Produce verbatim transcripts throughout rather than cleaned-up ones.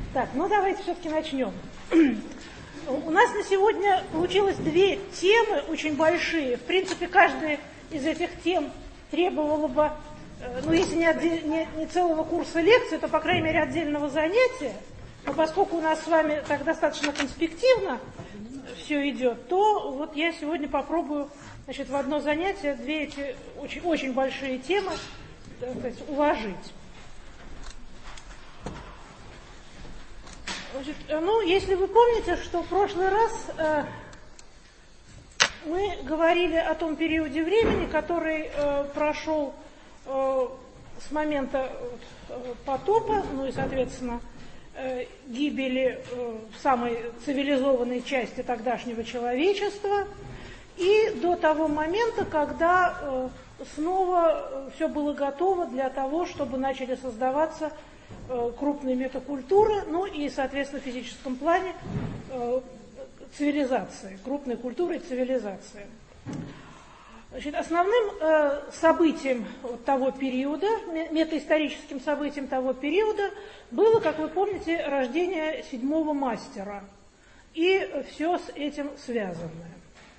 Так, ну давайте все-таки начнем. У нас на сегодня получилось две темы очень большие. В принципе, каждая из этих тем требовала бы, ну если не, отдель, не, не целого курса лекций, то, по крайней мере, отдельного занятия. Но поскольку у нас с вами так достаточно конспективно все идет, то вот я сегодня попробую, значит, в одно занятие две эти очень, очень большие темы, так сказать, уложить. Значит, ну, если вы помните, что в прошлый раз э, мы говорили о том периоде времени, который э, прошел э, с момента э, потопа, ну и, соответственно, э, гибели э, в самой цивилизованной части тогдашнего человечества, и до того момента, когда э, снова все было готово для того, чтобы начали создаваться крупные метакультуры, ну и, соответственно, в физическом плане э, цивилизации, крупные культуры и цивилизации. Значит, основным э, событием вот того периода, метаисторическим событием того периода было, как вы помните, рождение седьмого мастера и все с этим связанное.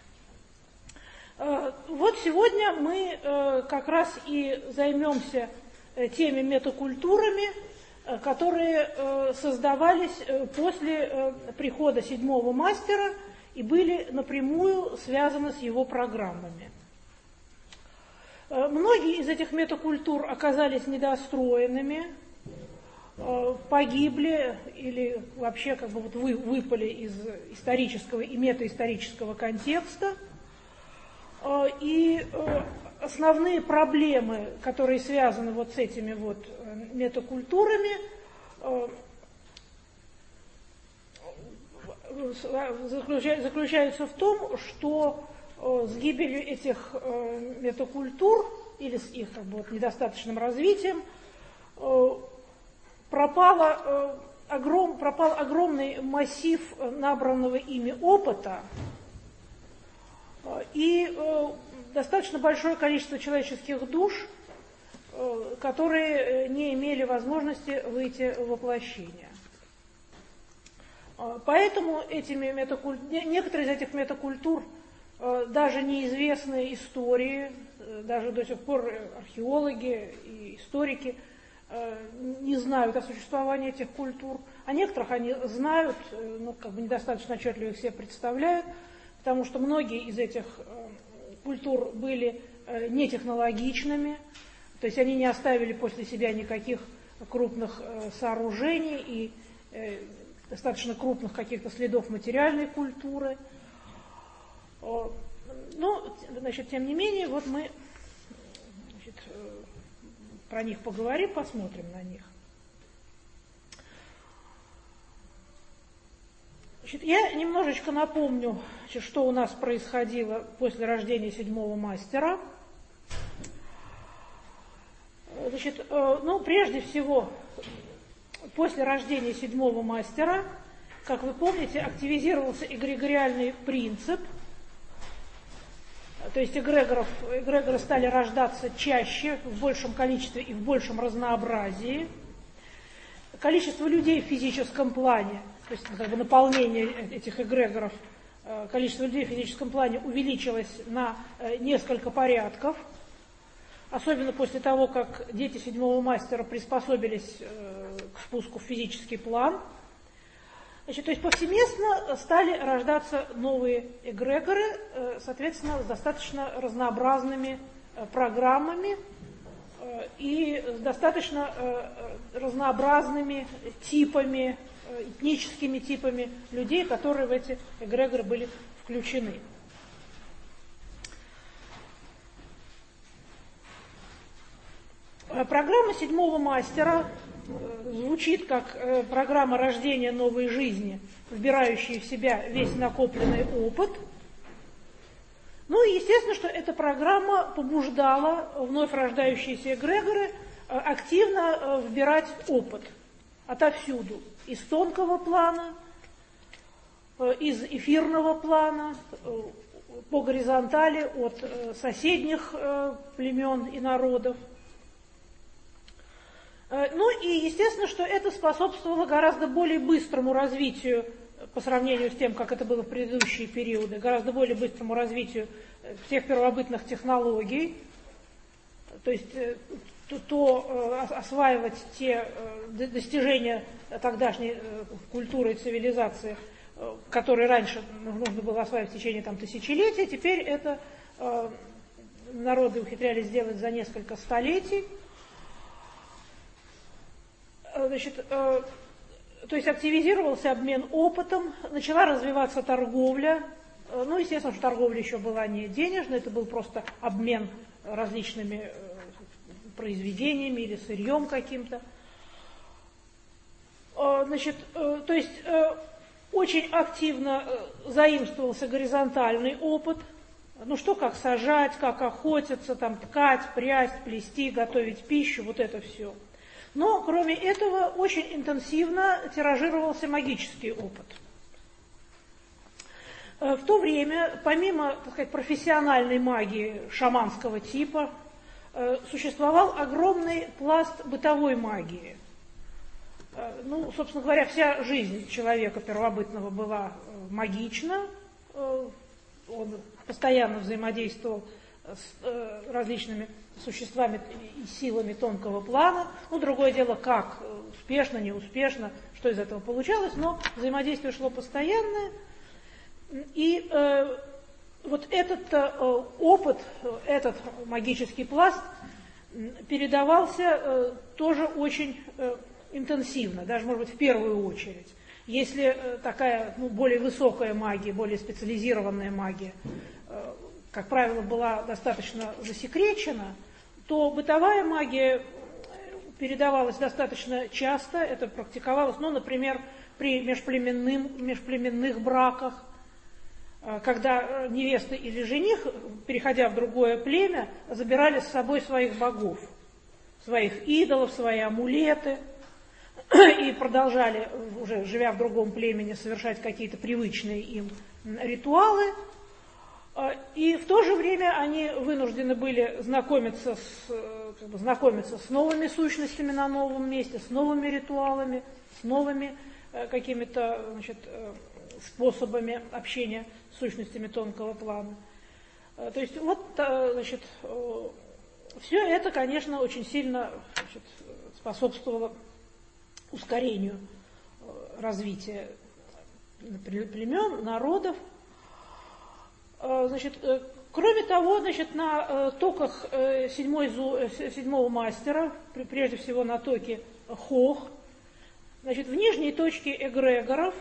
Э, вот сегодня мы э, как раз и займемся э, теми метакультурами, которые э, создавались э, после э, прихода седьмого мастера и были напрямую связаны с его программами. Э, многие из этих метакультур оказались недостроенными, э, погибли или вообще как бы вот вы, выпали из исторического и метаисторического контекста. Э, и э, основные проблемы, которые связаны вот с этими вот метакультурами, заключаются в том, что с гибелью этих метакультур или с их как бы, вот, недостаточным развитием пропало, огром, пропал огромный массив набранного ими опыта, и достаточно большое количество человеческих душ, которые не имели возможности выйти в воплощение. Поэтому этими метакуль... некоторые из этих метакультур даже неизвестны истории, даже до сих пор археологи и историки не знают о существовании этих культур. О некоторых они знают, но как бы недостаточно отчетливо их себе представляют, потому что многие из этих культур были нетехнологичными, то есть они не оставили после себя никаких крупных сооружений и достаточно крупных каких-то следов материальной культуры. Но, значит, тем не менее, вот мы, значит, про них поговорим, посмотрим на них. Значит, я немножечко напомню, значит, что у нас происходило после рождения седьмого мастера. Значит, ну, прежде всего, после рождения седьмого мастера, как вы помните, активизировался эгрегориальный принцип, то есть эгрегоров, эгрегоры стали рождаться чаще, в большем количестве и в большем разнообразии. Количество людей в физическом плане, то есть как бы наполнение этих эгрегоров, количество людей в физическом плане увеличилось на несколько порядков, особенно после того, как дети седьмого мастера приспособились к спуску в физический план. Значит, то есть повсеместно стали рождаться новые эгрегоры, соответственно, с достаточно разнообразными программами и с достаточно разнообразными типами, этническими типами людей, которые в эти эгрегоры были включены. Программа седьмого мастера звучит как программа рождения новой жизни, вбирающая в себя весь накопленный опыт. Ну и естественно, что эта программа побуждала вновь рождающиеся эгрегоры активно вбирать опыт отовсюду, из тонкого плана, из эфирного плана, по горизонтали от соседних племен и народов. Ну и естественно, что это способствовало гораздо более быстрому развитию по сравнению с тем, как это было в предыдущие периоды, гораздо более быстрому развитию всех первобытных технологий, то есть то, то осваивать те достижения тогдашней культуры и цивилизации, которые раньше нужно было осваивать в течение там, тысячелетий, теперь это народы ухитрялись сделать за несколько столетий. Значит, э, то есть активизировался обмен опытом, начала развиваться торговля. Э, ну, естественно, что торговля еще была не денежная, это был просто обмен различными э, произведениями или сырьем каким-то. Э, значит, э, то есть э, очень активно э, заимствовался горизонтальный опыт. Ну, что, как сажать, как охотиться, там, ткать, прясть, плести, готовить пищу, вот это все. Но, кроме этого, очень интенсивно тиражировался магический опыт. В то время, помимо, так сказать, профессиональной магии шаманского типа, существовал огромный пласт бытовой магии. Ну, собственно говоря, вся жизнь человека первобытного была магична. Он постоянно взаимодействовал с различными существами и силами тонкого плана. Ну, другое дело, как, успешно, неуспешно, что из этого получалось, но взаимодействие шло постоянное. И э, вот этот э, опыт, этот магический пласт передавался э, тоже очень э, интенсивно, даже, может быть, в первую очередь. Если э, такая ну, более высокая магия, более специализированная магия, э, как правило, была достаточно засекречена, то бытовая магия передавалась достаточно часто, это практиковалось, ну, например, при межплеменным, межплеменных браках, когда невеста или жених, переходя в другое племя, забирали с собой своих богов, своих идолов, свои амулеты, и продолжали, уже живя в другом племени, совершать какие-то привычные им ритуалы. И в то же время они вынуждены были знакомиться с, как бы, знакомиться с новыми сущностями на новом месте, с новыми ритуалами, с новыми э, какими-то значит, э, способами общения с сущностями тонкого плана. Э, то есть вот э, значит, э, все это, конечно, очень сильно значит, способствовало ускорению э, развития племен, народов. Значит, кроме того, значит, на токах седьмой, седьмого мастера, прежде всего на токе Хох, значит, в нижней точке эгрегоров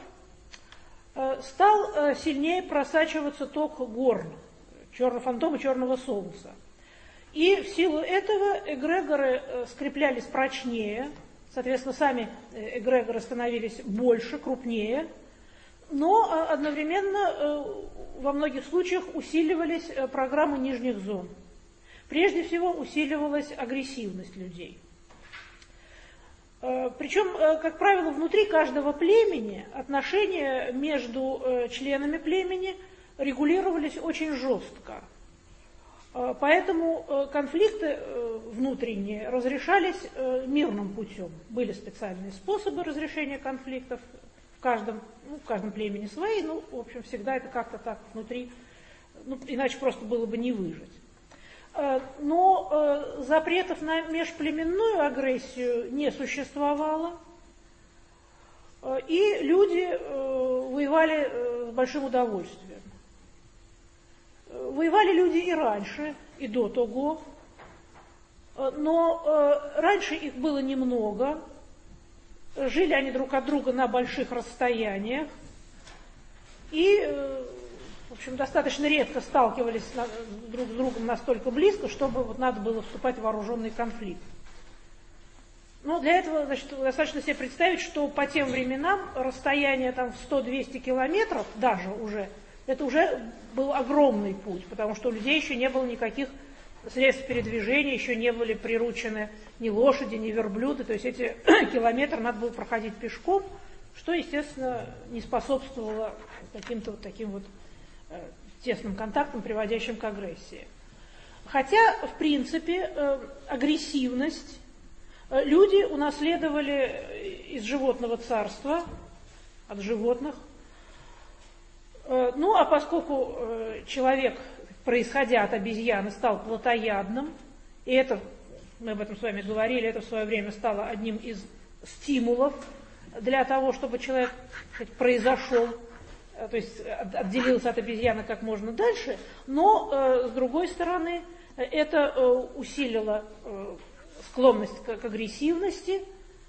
стал сильнее просачиваться ток Горн, черного фантома черного солнца. И в силу этого эгрегоры скреплялись прочнее, соответственно, сами эгрегоры становились больше, крупнее, но одновременно во многих случаях усиливались программы нижних зон. Прежде всего усиливалась агрессивность людей. Причем, как правило, внутри каждого племени отношения между членами племени регулировались очень жестко. Поэтому конфликты внутренние разрешались мирным путем. Были специальные способы разрешения конфликтов. В каждом, ну, в каждом племени свои, ну, в общем, всегда это как-то так внутри, ну, иначе просто было бы не выжить. Но запретов на межплеменную агрессию не существовало, и люди воевали с большим удовольствием. Воевали люди и раньше, и до того, но раньше их было немного. Жили они друг от друга на больших расстояниях и, в общем, достаточно редко сталкивались друг с другом настолько близко, чтобы вот надо было вступать в вооруженный конфликт. Но для этого, значит, достаточно себе представить, что по тем временам расстояние там в сто-двести километров даже уже, это уже был огромный путь, потому что у людей еще не было никаких средств передвижения, еще не были приручены ни лошади, ни верблюды, то есть эти километры надо было проходить пешком, что, естественно, не способствовало каким-то вот таким вот э, тесным контактам, приводящим к агрессии. Хотя, в принципе, э, агрессивность люди унаследовали из животного царства, от животных. Ну, а поскольку человек, происходя от обезьяны, стал плотоядным, и это, мы об этом с вами говорили, это в свое время стало одним из стимулов для того, чтобы человек произошел, то есть отделился от обезьяны как можно дальше, но, с другой стороны, это усилило склонность к агрессивности.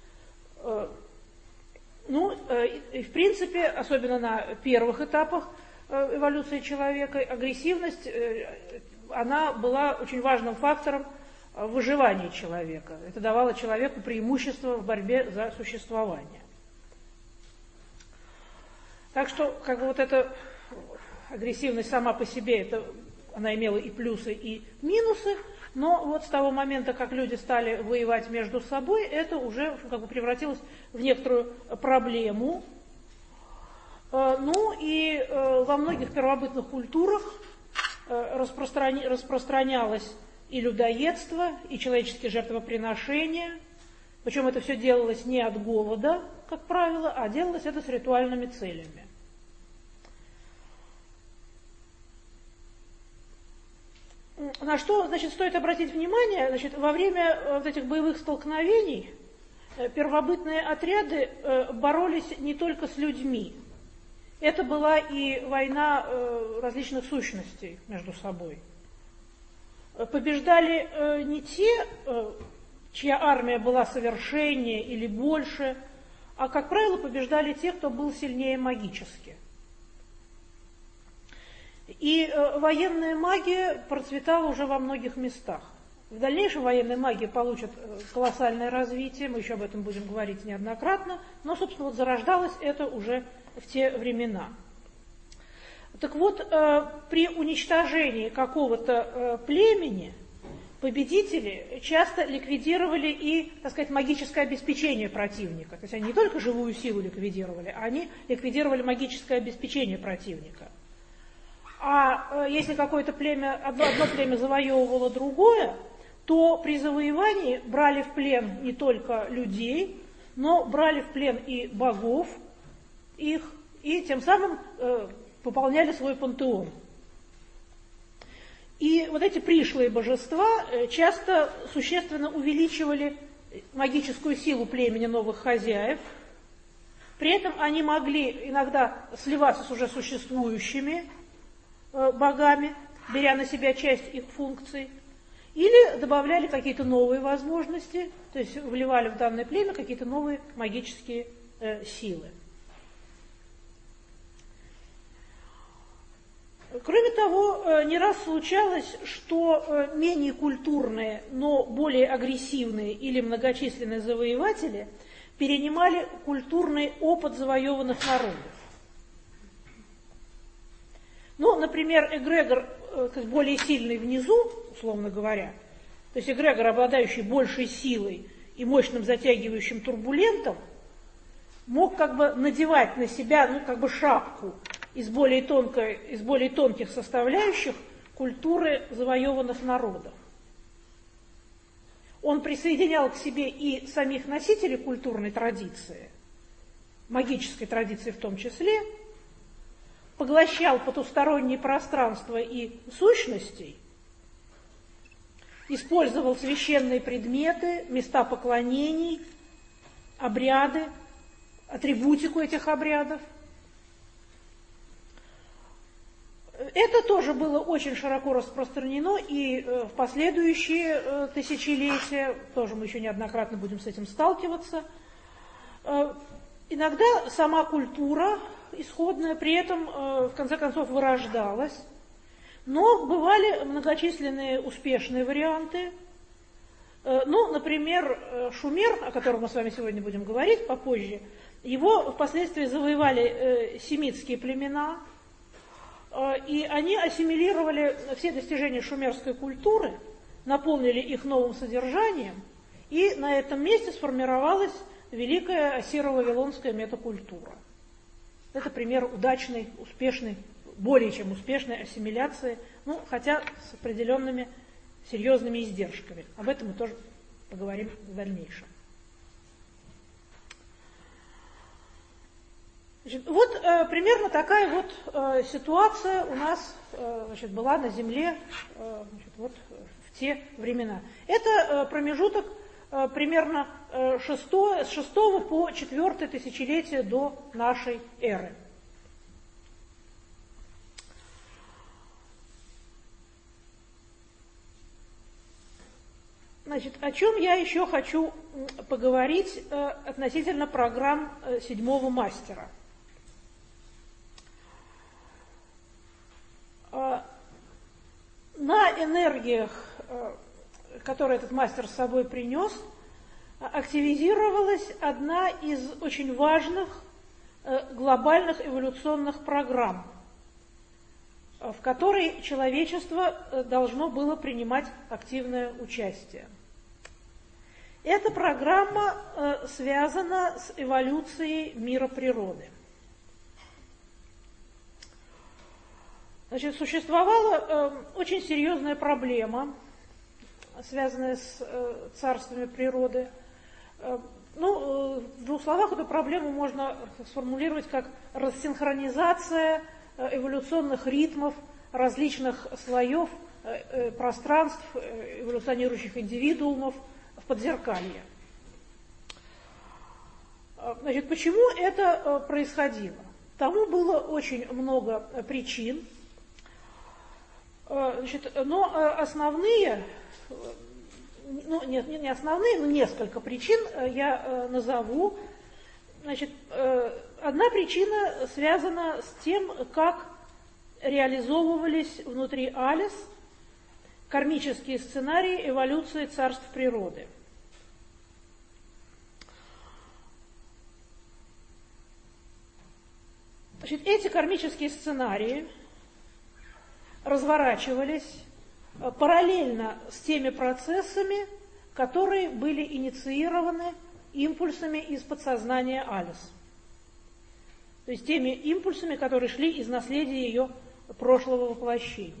Ну, и в принципе, особенно на первых этапах эволюции человека, агрессивность, она была очень важным фактором выживания человека. Это давало человеку преимущество в борьбе за существование. Так что, как бы вот эта агрессивность сама по себе, это, она имела и плюсы, и минусы, но вот с того момента, как люди стали воевать между собой, это уже как бы превратилось в некоторую проблему. Ну и во многих первобытных культурах распространи... распространялось и людоедство, и человеческие жертвоприношения. Причем это все делалось не от голода, как правило, а делалось это с ритуальными целями. На что, значит, стоит обратить внимание, значит, во время вот этих боевых столкновений первобытные отряды боролись не только с людьми. Это была и война различных сущностей между собой. Побеждали не те, чья армия была совершеннее или больше, а, как правило, побеждали те, кто был сильнее магически. И э, военная магия процветала уже во многих местах. В дальнейшем военная магия получит э, колоссальное развитие, мы еще об этом будем говорить неоднократно, но, собственно, вот зарождалось это уже в те времена. Так вот, э, при уничтожении какого-то э, племени победители часто ликвидировали и, так сказать, магическое обеспечение противника. То есть они не только живую силу ликвидировали, а они ликвидировали магическое обеспечение противника. А если какое-то племя, одно, одно племя завоевывало другое, то при завоевании брали в плен не только людей, но брали в плен и богов их, и тем самым э, пополняли свой пантеон. И вот эти пришлые божества часто существенно увеличивали магическую силу племени новых хозяев. При этом они могли иногда сливаться с уже существующими богами, беря на себя часть их функций, или добавляли какие-то новые возможности, то есть вливали в данное племя какие-то новые магические э, силы. Кроме того, не раз случалось, что менее культурные, но более агрессивные или многочисленные завоеватели перенимали культурный опыт завоеванных народов. Ну, например, эгрегор более сильный внизу, условно говоря, то есть эгрегор, обладающий большей силой и мощным затягивающим турбулентом, мог как бы надевать на себя, ну, как бы шапку из более, тонкой, из более тонких составляющих культуры завоеванных народов. Он присоединял к себе и самих носителей культурной традиции, магической традиции в том числе, поглощал потусторонние пространства и сущностей, использовал священные предметы, места поклонений, обряды, атрибутику этих обрядов. Это тоже было очень широко распространено и в последующие тысячелетия, тоже мы еще неоднократно будем с этим сталкиваться. Иногда сама культура исходная при этом, в конце концов, вырождалась, но бывали многочисленные успешные варианты. Ну, например, Шумер, о котором мы с вами сегодня будем говорить попозже, его впоследствии завоевали семитские племена, и они ассимилировали все достижения шумерской культуры, наполнили их новым содержанием, и на этом месте сформировалась великая ассиро-вавилонская метакультура. Это пример удачной, успешной, более чем успешной ассимиляции, ну, хотя с определенными серьезными издержками. Об этом мы тоже поговорим в дальнейшем. Значит, вот э, примерно такая вот э, ситуация у нас э, значит, была на Земле э, значит, вот, в те времена. Это э, промежуток э, примерно э, шестое, с шестого по четвертое тысячелетие до нашей эры. Значит, о чем я еще хочу поговорить э, относительно программ э, седьмого мастера. На энергиях, которые этот мастер с собой принес, активизировалась одна из очень важных глобальных эволюционных программ, в которой человечество должно было принимать активное участие. Эта программа связана с эволюцией мира природы. Значит, существовала э, очень серьезная проблема, связанная с э, царствами природы. Э, ну, э, в двух словах эту проблему можно сформулировать как рассинхронизация э, эволюционных ритмов различных слоев э, э, пространств э, эволюционирующих индивидуумов в подзеркалье. Э, значит, почему это э, происходило? Тому было очень много э, причин. Значит, но основные, ну, нет, не основные, но несколько причин я назову. Значит, одна причина связана с тем, как реализовывались внутри Алис кармические сценарии эволюции царств природы. Значит, эти кармические сценарии разворачивались параллельно с теми процессами, которые были инициированы импульсами из подсознания Алис. То есть теми импульсами, которые шли из наследия ее прошлого воплощения.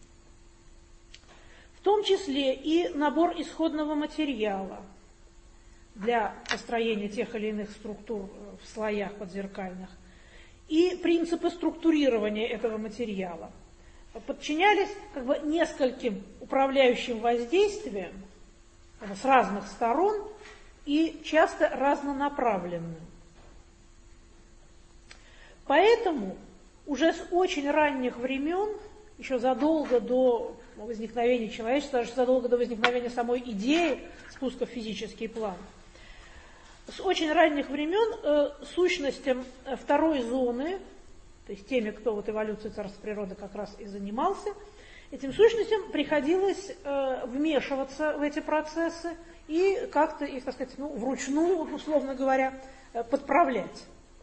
В том числе и набор исходного материала для построения тех или иных структур в слоях подзеркальных и принципы структурирования этого материала подчинялись как бы нескольким управляющим воздействиям с разных сторон и часто разнонаправленным. Поэтому уже с очень ранних времен, еще задолго до возникновения человечества, даже задолго до возникновения самой идеи спуска в физический план, с очень ранних времен э, сущностям второй зоны, то есть теми, кто вот эволюцией царства природы как раз и занимался, этим сущностям приходилось э, вмешиваться в эти процессы и как-то их, так сказать, ну, вручную, условно говоря, э, подправлять.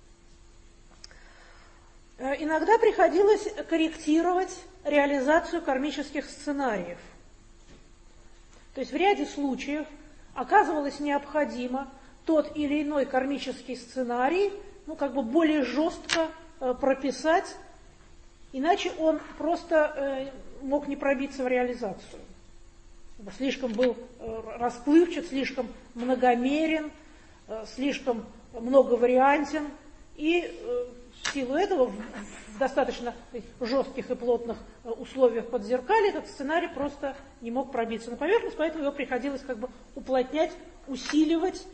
Э, иногда приходилось корректировать реализацию кармических сценариев. То есть в ряде случаев оказывалось необходимо тот или иной кармический сценарий, ну, как бы более жестко прописать, иначе он просто э, мог не пробиться в реализацию. Слишком был э, расплывчат, слишком многомерен, э, слишком многовариантен, и э, в силу этого в, в достаточно жестких и плотных э, условиях подзеркалья этот сценарий просто не мог пробиться на поверхность, поэтому его приходилось как бы уплотнять, усиливать.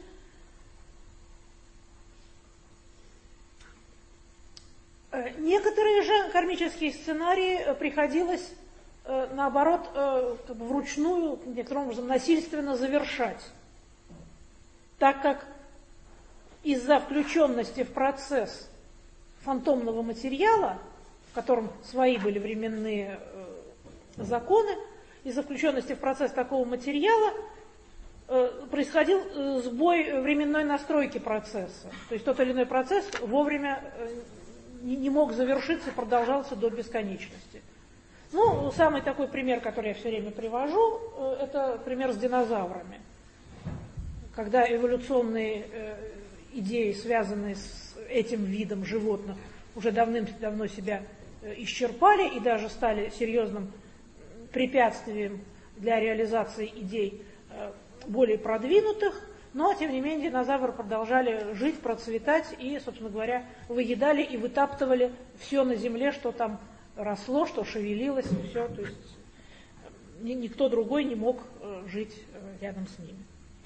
Некоторые же кармические сценарии приходилось, наоборот, как бы вручную, некоторым образом, насильственно завершать, так как из-за включенности в процесс фантомного материала, в котором свои были временные законы, из-за включенности в процесс такого материала происходил сбой временной настройки процесса. То есть тот или иной процесс вовремя не мог завершиться и продолжался до бесконечности. Ну, самый такой пример, который я все время привожу, это пример с динозаврами. Когда эволюционные идеи, связанные с этим видом животных, уже давным-давно себя исчерпали и даже стали серьезным препятствием для реализации идей более продвинутых, но, тем не менее, динозавры продолжали жить, процветать и, собственно говоря, выедали и вытаптывали все на земле, что там росло, что шевелилось, и все. То есть никто другой не мог жить рядом с ними.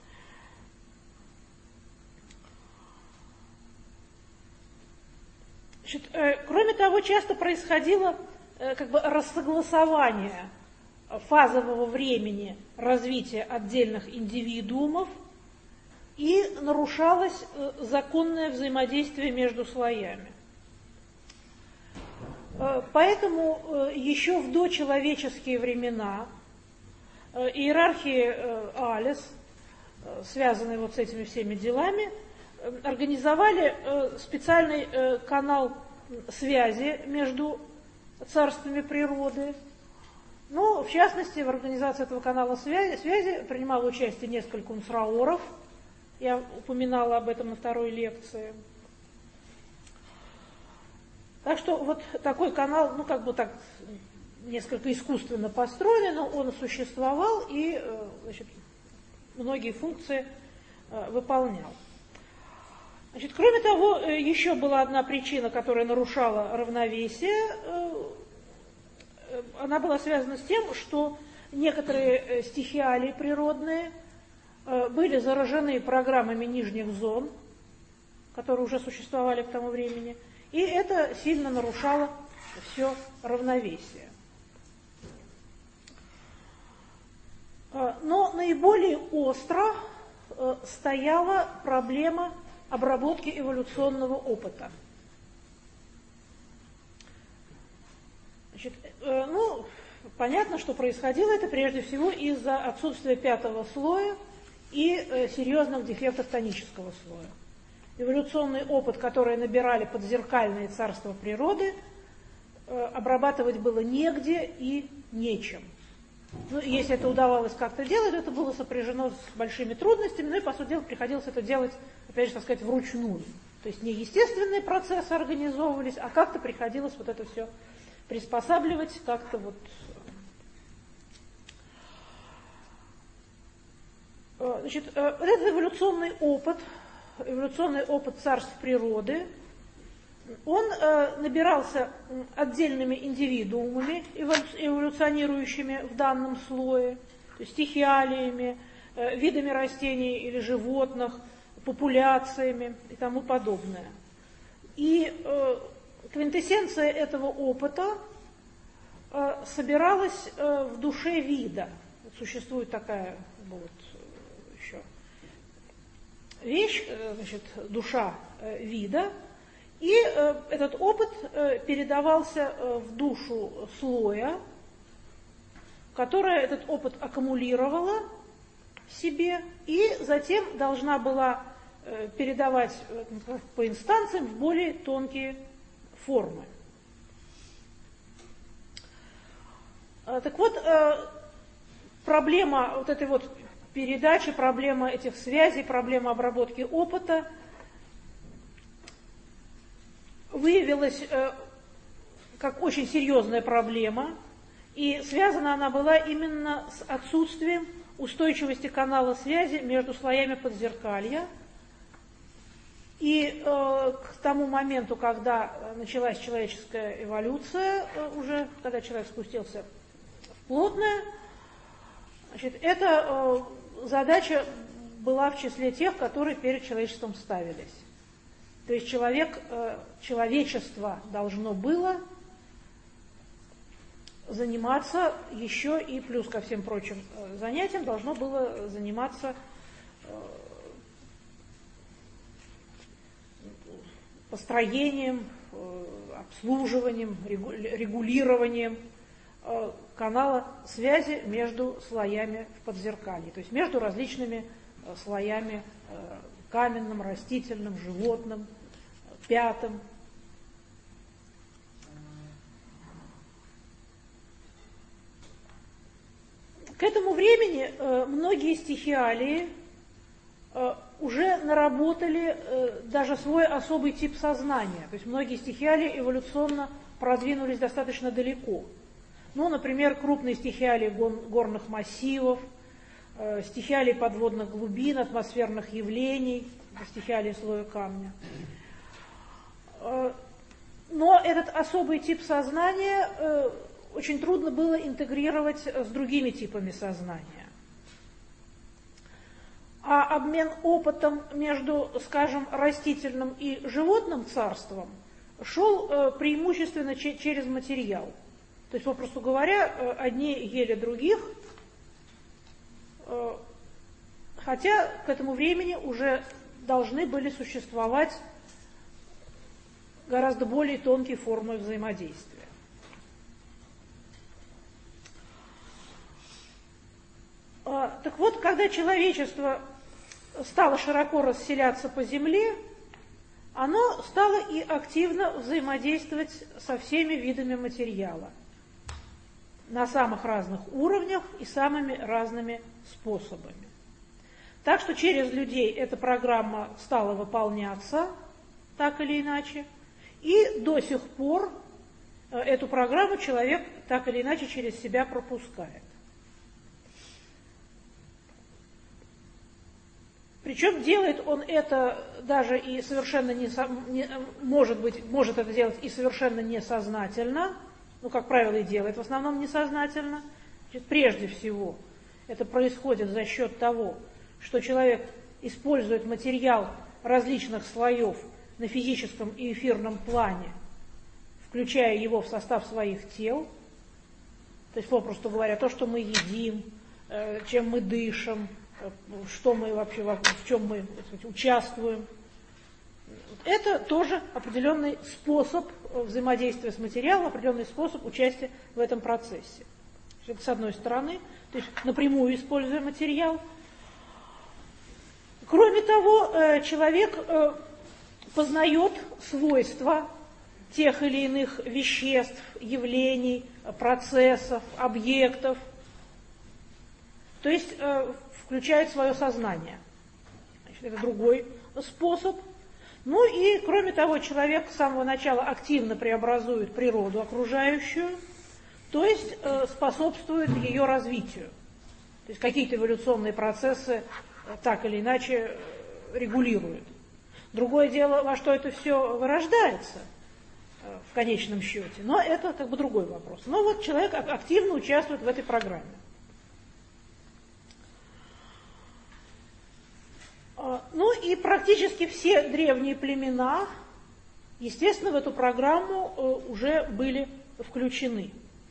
Значит, кроме того, часто происходило как бы рассогласование фазового времени развития отдельных индивидуумов, и нарушалось законное взаимодействие между слоями. Поэтому еще в дочеловеческие времена иерархии Алис, связанные вот с этими всеми делами, организовали специальный канал связи между царствами природы. Ну, в частности, в организации этого канала связи, связи принимало участие несколько унсраоров. Я упоминала об этом на второй лекции. Так что вот такой канал, ну, как бы так, несколько искусственно построенный, но он существовал и, значит, многие функции выполнял. Значит, кроме того, еще была одна причина, которая нарушала равновесие. Она была связана с тем, что некоторые стихиалии природные были заражены программами нижних зон, которые уже существовали к тому времени, и это сильно нарушало все равновесие. Но наиболее остро стояла проблема обработки эволюционного опыта. Значит, ну, понятно, что происходило это прежде всего из-за отсутствия пятого слоя и серьезных дефектов тонического слоя. Эволюционный опыт, который набирали подзеркальные царства природы, обрабатывать было негде и нечем. Ну, если это удавалось как-то делать, это было сопряжено с большими трудностями, ну и, по сути дела, приходилось это делать, опять же, так сказать, вручную. То есть не естественные процессы организовывались, а как-то приходилось вот это все приспосабливать, как-то вот... Значит, вот этот эволюционный опыт, эволюционный опыт царств природы, он э, набирался отдельными индивидуумами, эволюционирующими в данном слое, то есть стихиалиями, э, видами растений или животных, популяциями и тому подобное. И э, квинтэссенция этого опыта э, собиралась э, в душе вида. Вот существует такая вот еще вещь, э, значит, душа э, вида. И э, этот опыт э, передавался э, в душу слоя, которая этот опыт аккумулировала в себе и затем должна была э, передавать э, по инстанциям в более тонкие формы. Э, так вот, э, проблема вот этой вот передачи, проблема этих связей, проблема обработки опыта выявилась э, как очень серьезная проблема, и связана она была именно с отсутствием устойчивости канала связи между слоями подзеркалья. И э, к тому моменту, когда началась человеческая эволюция, э, уже когда человек спустился в плотное, значит, эта э, задача была в числе тех, которые перед человечеством ставились. То есть человек, человечество должно было заниматься еще и плюс ко всем прочим занятиям, должно было заниматься построением, обслуживанием, регулированием канала связи между слоями в подзеркалье, то есть между различными слоями каменным, растительным, животным, пятым. К этому времени э, многие стихиалии э, уже наработали э, даже свой особый тип сознания. То есть многие стихиалии эволюционно продвинулись достаточно далеко. Ну, например, крупные стихиалии гор, горных массивов, стихиалии подводных глубин, атмосферных явлений, стихиалии слоя камня. Но этот особый тип сознания очень трудно было интегрировать с другими типами сознания. А обмен опытом между, скажем, растительным и животным царством шел преимущественно через материал. То есть, попросту говоря, одни ели других, хотя к этому времени уже должны были существовать гораздо более тонкие формы взаимодействия. Так вот, когда человечество стало широко расселяться по земле, оно стало и активно взаимодействовать со всеми видами материала на самых разных уровнях и самыми разными способами. Так что через людей эта программа стала выполняться так или иначе, и до сих пор эту программу человек так или иначе через себя пропускает. Причем делает он это даже и совершенно не, не может быть, может это делать и совершенно несознательно, ну, как правило, и делает в основном несознательно. Значит, прежде всего, это происходит за счет того, что человек использует материал различных слоев на физическом и эфирном плане, включая его в состав своих тел. То есть, попросту говоря, то, что мы едим, чем мы дышим, что мы вообще, в чем мы, так сказать, участвуем. Это тоже определенный способ взаимодействия с материалом, определенный способ участия в этом процессе. Это с одной стороны, то есть напрямую используя материал. Кроме того, человек познает свойства тех или иных веществ, явлений, процессов, объектов, то есть включает свое сознание. Значит, это другой способ. Ну и, кроме того, человек с самого начала активно преобразует природу окружающую, то есть э, способствует ее развитию. То есть какие-то эволюционные процессы э, так или иначе э, регулирует. Другое дело, во что это все вырождается э, в конечном счете, но это как бы другой вопрос. Но вот человек активно участвует в этой программе. Ну и практически все древние племена, естественно, в эту программу уже были включены.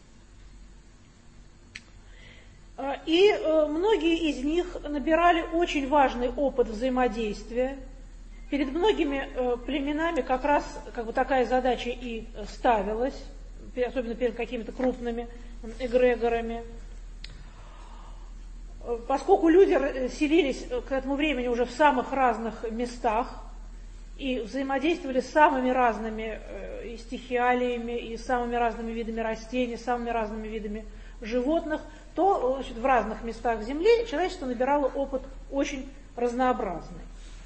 И многие из них набирали очень важный опыт взаимодействия. Перед многими племенами как раз как бы такая задача и ставилась, особенно перед какими-то крупными эгрегорами. Поскольку люди селились к этому времени уже в самых разных местах и взаимодействовали с самыми разными и стихиалиями, и самыми разными видами растений, самыми разными видами животных, то, значит, в разных местах Земли человечество набирало опыт очень разнообразный.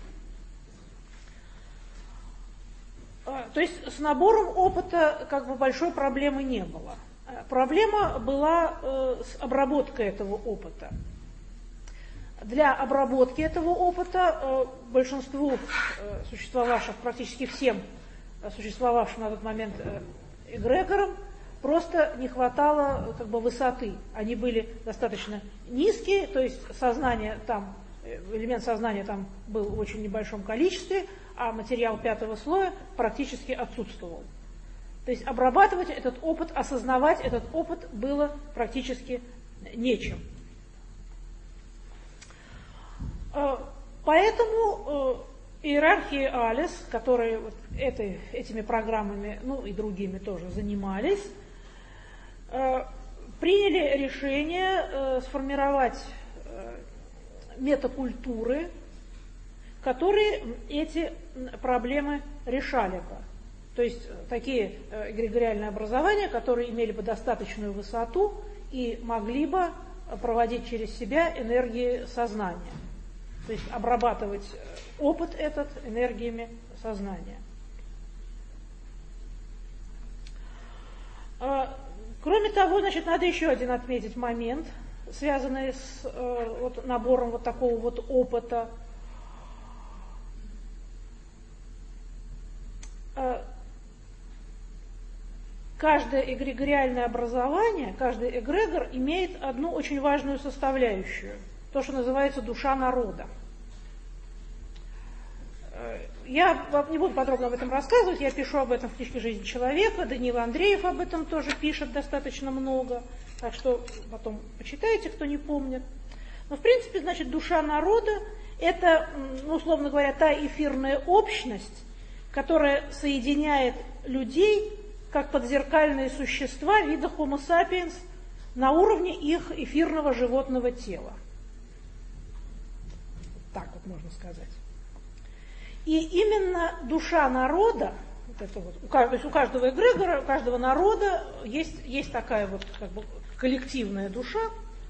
То есть с набором опыта как бы большой проблемы не было. Проблема была с обработкой этого опыта. Для обработки этого опыта э, большинству э, существовавших, практически всем э, существовавшим на тот момент э, эгрегорам просто не хватало как бы высоты. Они были достаточно низкие, то есть сознание там, элемент сознания там был в очень небольшом количестве, а материал пятого слоя практически отсутствовал. То есть обрабатывать этот опыт, осознавать этот опыт было практически нечем. Поэтому иерархии Алис, которые вот этой, этими программами, ну и другими тоже занимались, приняли решение сформировать метакультуры, которые эти проблемы решали бы. То есть такие эгрегориальные образования, которые имели бы достаточную высоту и могли бы проводить через себя энергии сознания. То есть обрабатывать опыт этот энергиями сознания. Кроме того, значит, надо еще один отметить момент. связанные с э, вот, набором вот такого вот опыта. Э, каждое эгрегориальное образование, каждый эгрегор имеет одну очень важную составляющую, то, что называется душа народа. Я не буду подробно об этом рассказывать, я пишу об этом в книжке «Жизнь человека», Даниил Андреев об этом тоже пишет достаточно много, так что потом почитайте, кто не помнит. Но, в принципе, значит, душа народа – это, ну, условно говоря, та эфирная общность, которая соединяет людей как подзеркальные существа вида Homo sapiens на уровне их эфирного животного тела. Так вот можно сказать. И именно душа народа, вот это вот, у, то есть у каждого эгрегора, у каждого народа есть, есть такая вот как бы коллективная душа,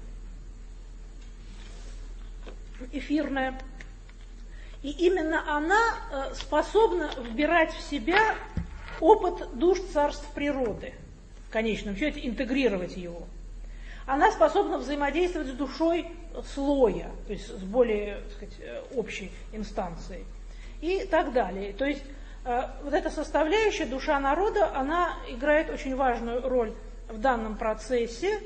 эфирная, и именно она способна вбирать в себя опыт душ царств природы, в конечном счете интегрировать его. Она способна взаимодействовать с душой слоя, то есть с более, так сказать, общей инстанцией. И так далее. То есть э, вот эта составляющая, душа народа, она играет очень важную роль в данном процессе.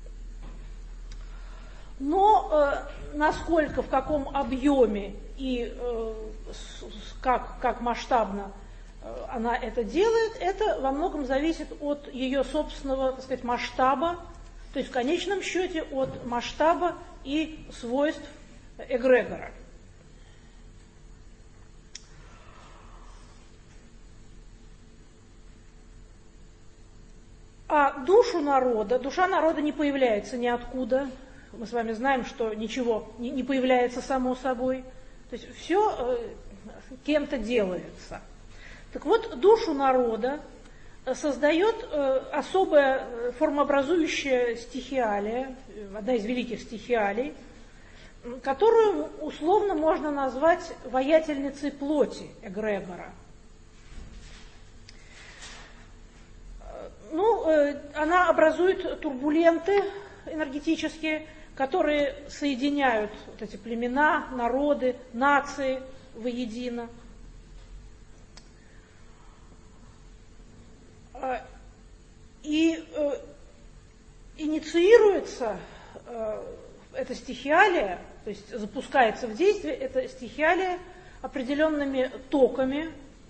Но э, насколько, в каком объеме и э, с, как, как масштабно э, она это делает, это во многом зависит от ее собственного, так сказать, масштаба, то есть в конечном счете от масштаба и свойств эгрегора. А душу народа, душа народа не появляется ниоткуда. Мы с вами знаем, что ничего не, не появляется само собой. То есть все э, кем-то делается. Так вот, душу народа создает э, особая формообразующая стихиалия, одна из великих стихиалий, которую условно можно назвать воятельницей плоти эгрегора. Ну, э, она образует турбуленты энергетические, которые соединяют вот эти племена, народы, нации воедино. И э, инициируется э, эта стихиалия, то есть запускается в действие эта стихиалия определенными токами.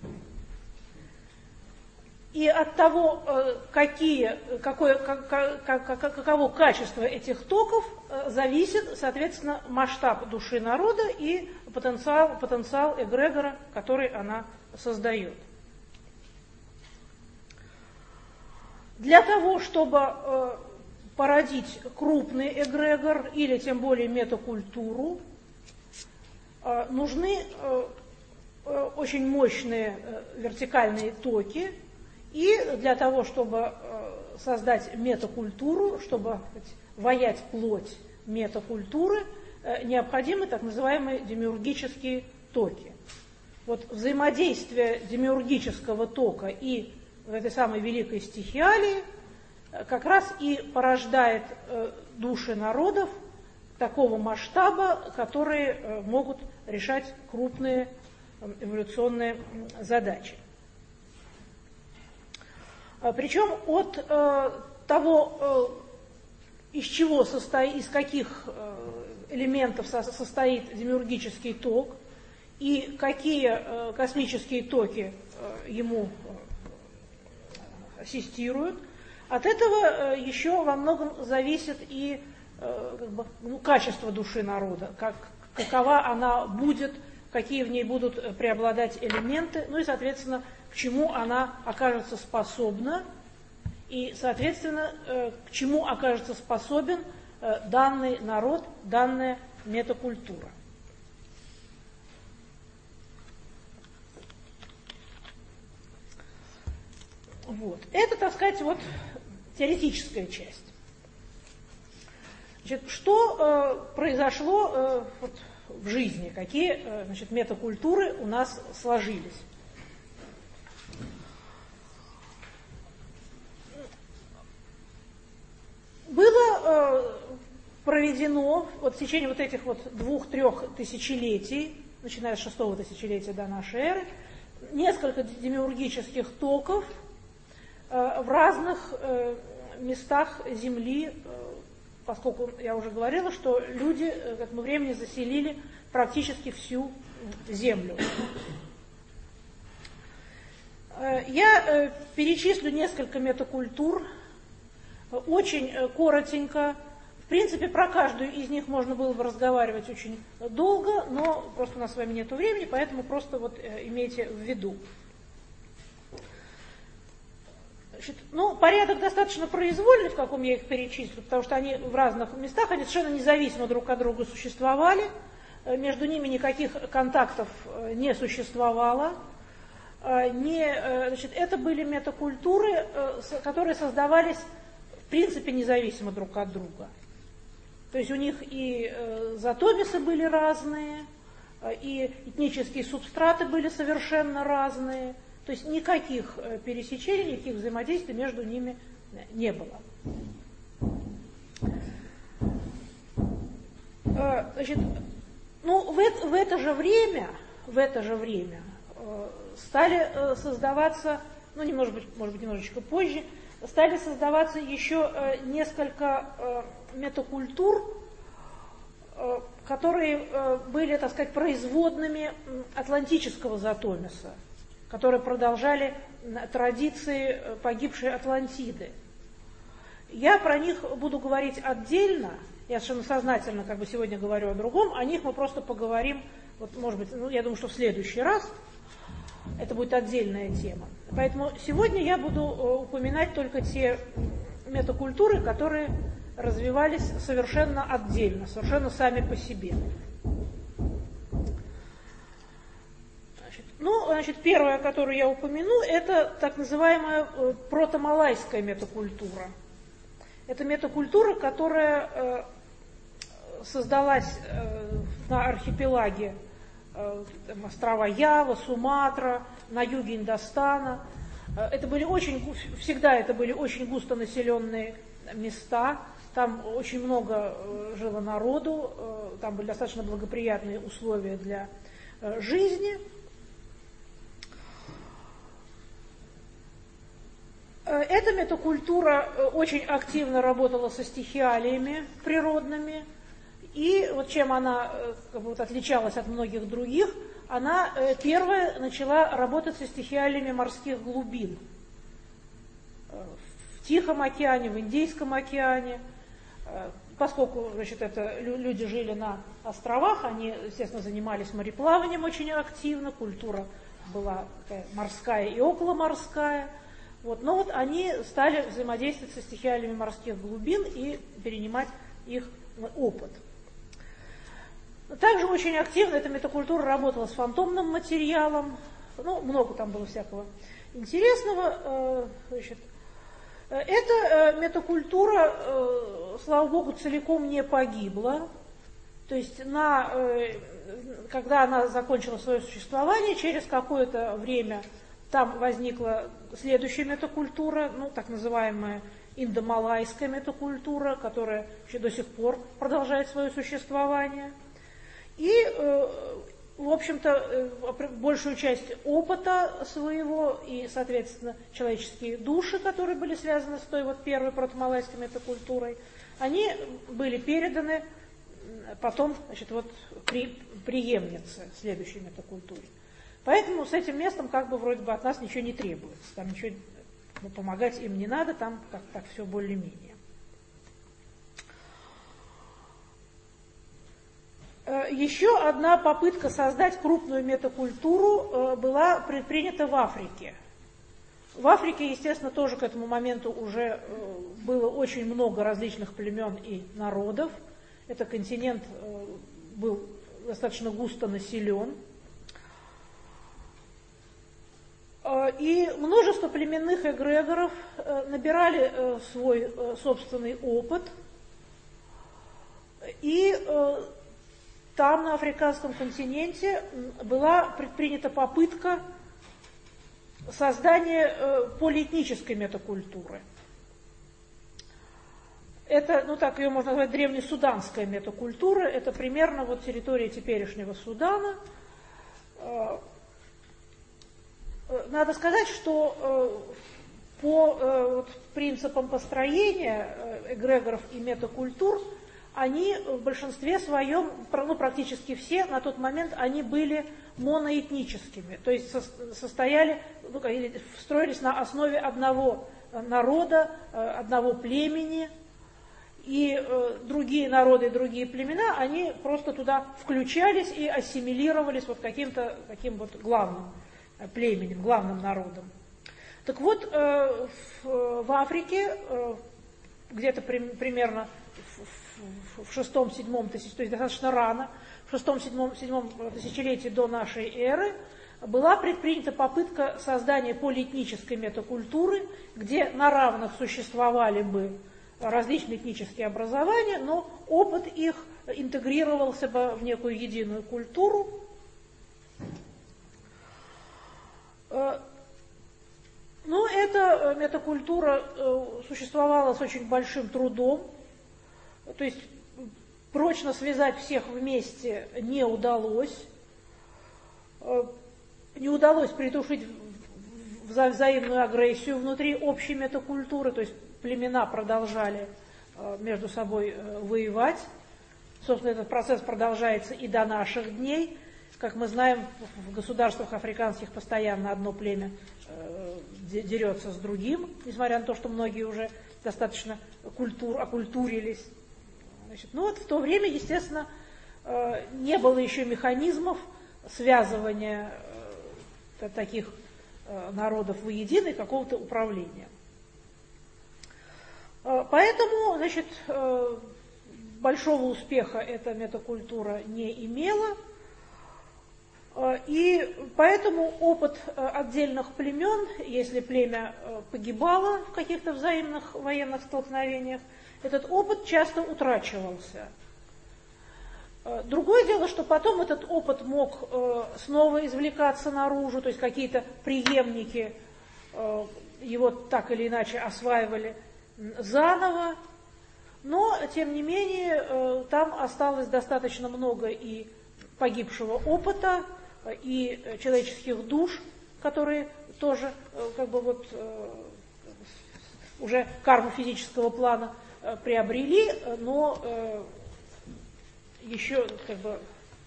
И от того, какие, какое, как, как, как, каково качество этих токов, зависит, соответственно, масштаб души народа и потенциал, потенциал эгрегора, который она создает. Для того, чтобы породить крупный эгрегор или тем более метакультуру, нужны очень мощные вертикальные токи. И для того, чтобы создать метакультуру, чтобы ваять плоть метакультуры, необходимы так называемые демиургические токи. Вот взаимодействие демиургического тока и этой самой великой стихиалии как раз и порождает души народов такого масштаба, которые могут решать крупные эволюционные задачи. Причем от э, того, э, из чего состоит, из каких э, элементов со, состоит демиургический ток и какие э, космические токи э, ему э, ассистируют, от этого э, еще во многом зависит и э, как бы, ну, качество души народа, как, какова она будет, какие в ней будут преобладать элементы, ну и, соответственно, к чему она окажется способна и, соответственно, к чему окажется способен данный народ, данная метакультура. Вот. Это, так сказать, вот теоретическая часть. Значит, что э, произошло э, вот, в жизни, какие э, значит, метакультуры у нас сложились. Было, э, проведено вот в течение вот этих вот двух-трех тысячелетий, начиная с шестого тысячелетия до нашей эры, несколько демиургических токов э, в разных э, местах Земли, э, поскольку я уже говорила, что люди к этому времени заселили практически всю Землю. Э, я э, перечислю несколько метакультур, э, очень э, коротенько. В принципе, про каждую из них можно было бы разговаривать очень долго, но просто у нас с вами нет времени, поэтому просто вот э, имейте в виду. Значит, ну, порядок достаточно произвольный, в каком я их перечислю, потому что они в разных местах, они совершенно независимо друг от друга существовали, э, между ними никаких контактов э, не существовало. Э, не, э, значит, это были метакультуры, э, с, которые создавались в принципе независимо друг от друга. То есть у них и э, затомисы были разные, э, и этнические субстраты были совершенно разные. То есть никаких э, пересечений, никаких взаимодействий между ними не было. Э, значит, ну, в, это, в это же время, в это же время э, стали э, создаваться, ну, не, может быть, может быть, немножечко позже, стали создаваться еще э, несколько э, метакультур, э, которые э, были, так сказать, производными атлантического затомиса, которые продолжали традиции погибшей Атлантиды. Я про них буду говорить отдельно, я совершенно сознательно как бы сегодня говорю о другом, о них мы просто поговорим, вот, может быть, ну, я думаю, что в следующий раз. Это будет отдельная тема. Поэтому сегодня я буду упоминать только те метакультуры, которые развивались совершенно отдельно, совершенно сами по себе. Значит, ну, значит, первая, которую я упомяну, это так называемая протомалайская метакультура. Это метакультура, которая создалась на архипелаге острова Ява, Суматра, на юге Индостана. Это были очень, всегда это были очень густонаселенные места, там очень много жило народу, там были достаточно благоприятные условия для жизни. Эта метакультура очень активно работала со стихиалиями природными. И вот чем она как бы, вот, отличалась от многих других, она э, первая начала работать со стихиалиями морских глубин. В Тихом океане, в Индийском океане. Э, поскольку значит, это, люди жили на островах, они, естественно, занимались мореплаванием очень активно, культура была такая морская и околоморская. Вот, но вот они стали взаимодействовать со стихиалиями морских глубин и перенимать их опыт. Также очень активно эта метакультура работала с фантомным материалом, ну, много там было всякого интересного. Значит, эта метакультура, слава богу, целиком не погибла. То есть, на, когда она закончила свое существование, через какое-то время там возникла следующая метакультура, ну, так называемая индомалайская метакультура, которая еще до сих пор продолжает свое существование. И, в общем-то, большую часть опыта своего и, соответственно, человеческие души, которые были связаны с той вот первой протомалайской метакультурой, они были переданы потом, значит, вот при, преемнице следующей метакультуре. Поэтому с этим местом как бы вроде бы от нас ничего не требуется, там ничего ну, помогать им не надо, там как так все более-менее. Еще одна попытка создать крупную метакультуру была предпринята в Африке. В Африке, естественно, тоже к этому моменту уже было очень много различных племен и народов. Этот континент был достаточно густо населен. И множество племенных эгрегоров набирали свой собственный опыт. И там, на африканском континенте, была предпринята попытка создания полиэтнической метакультуры. Это, ну так ее можно назвать, древнесуданская метакультура. Это примерно вот территория теперешнего Судана. Надо сказать, что по вот, принципам построения эгрегоров и метакультур, они в большинстве своем, ну, практически все на тот момент, они были моноэтническими, то есть состояли, ну, строились на основе одного народа, одного племени, и другие народы, другие племена, они просто туда включались и ассимилировались вот каким-то таким вот главным племенем, главным народом. Так вот, в Африке где-то примерно в шестом-седьмом тысячелетии, то есть достаточно рано, в шестом-седьмом тысячелетии до нашей эры, была предпринята попытка создания полиэтнической метакультуры, где на равных существовали бы различные этнические образования, но опыт их интегрировался бы в некую единую культуру. Но эта метакультура существовала с очень большим трудом, то есть прочно связать всех вместе не удалось. Не удалось притушить взаимную агрессию внутри общей метакультуры, то есть племена продолжали между собой воевать. Собственно, этот процесс продолжается и до наших дней. Как мы знаем, в государствах африканских постоянно одно племя дерется с другим, несмотря на то, что многие уже достаточно культур, окультурились. Значит, ну вот в то время, естественно, не было еще механизмов связывания таких народов воедино и какого-то управления. Поэтому, значит, большого успеха эта метакультура не имела, и поэтому опыт отдельных племен, если племя погибало в каких-то взаимных военных столкновениях, этот опыт часто утрачивался. Другое дело, что потом этот опыт мог снова извлекаться наружу, то есть какие-то преемники его так или иначе осваивали заново, но, тем не менее, там осталось достаточно много и погибшего опыта, и человеческих душ, которые тоже как бы вот уже карму физического плана приобрели, но еще как бы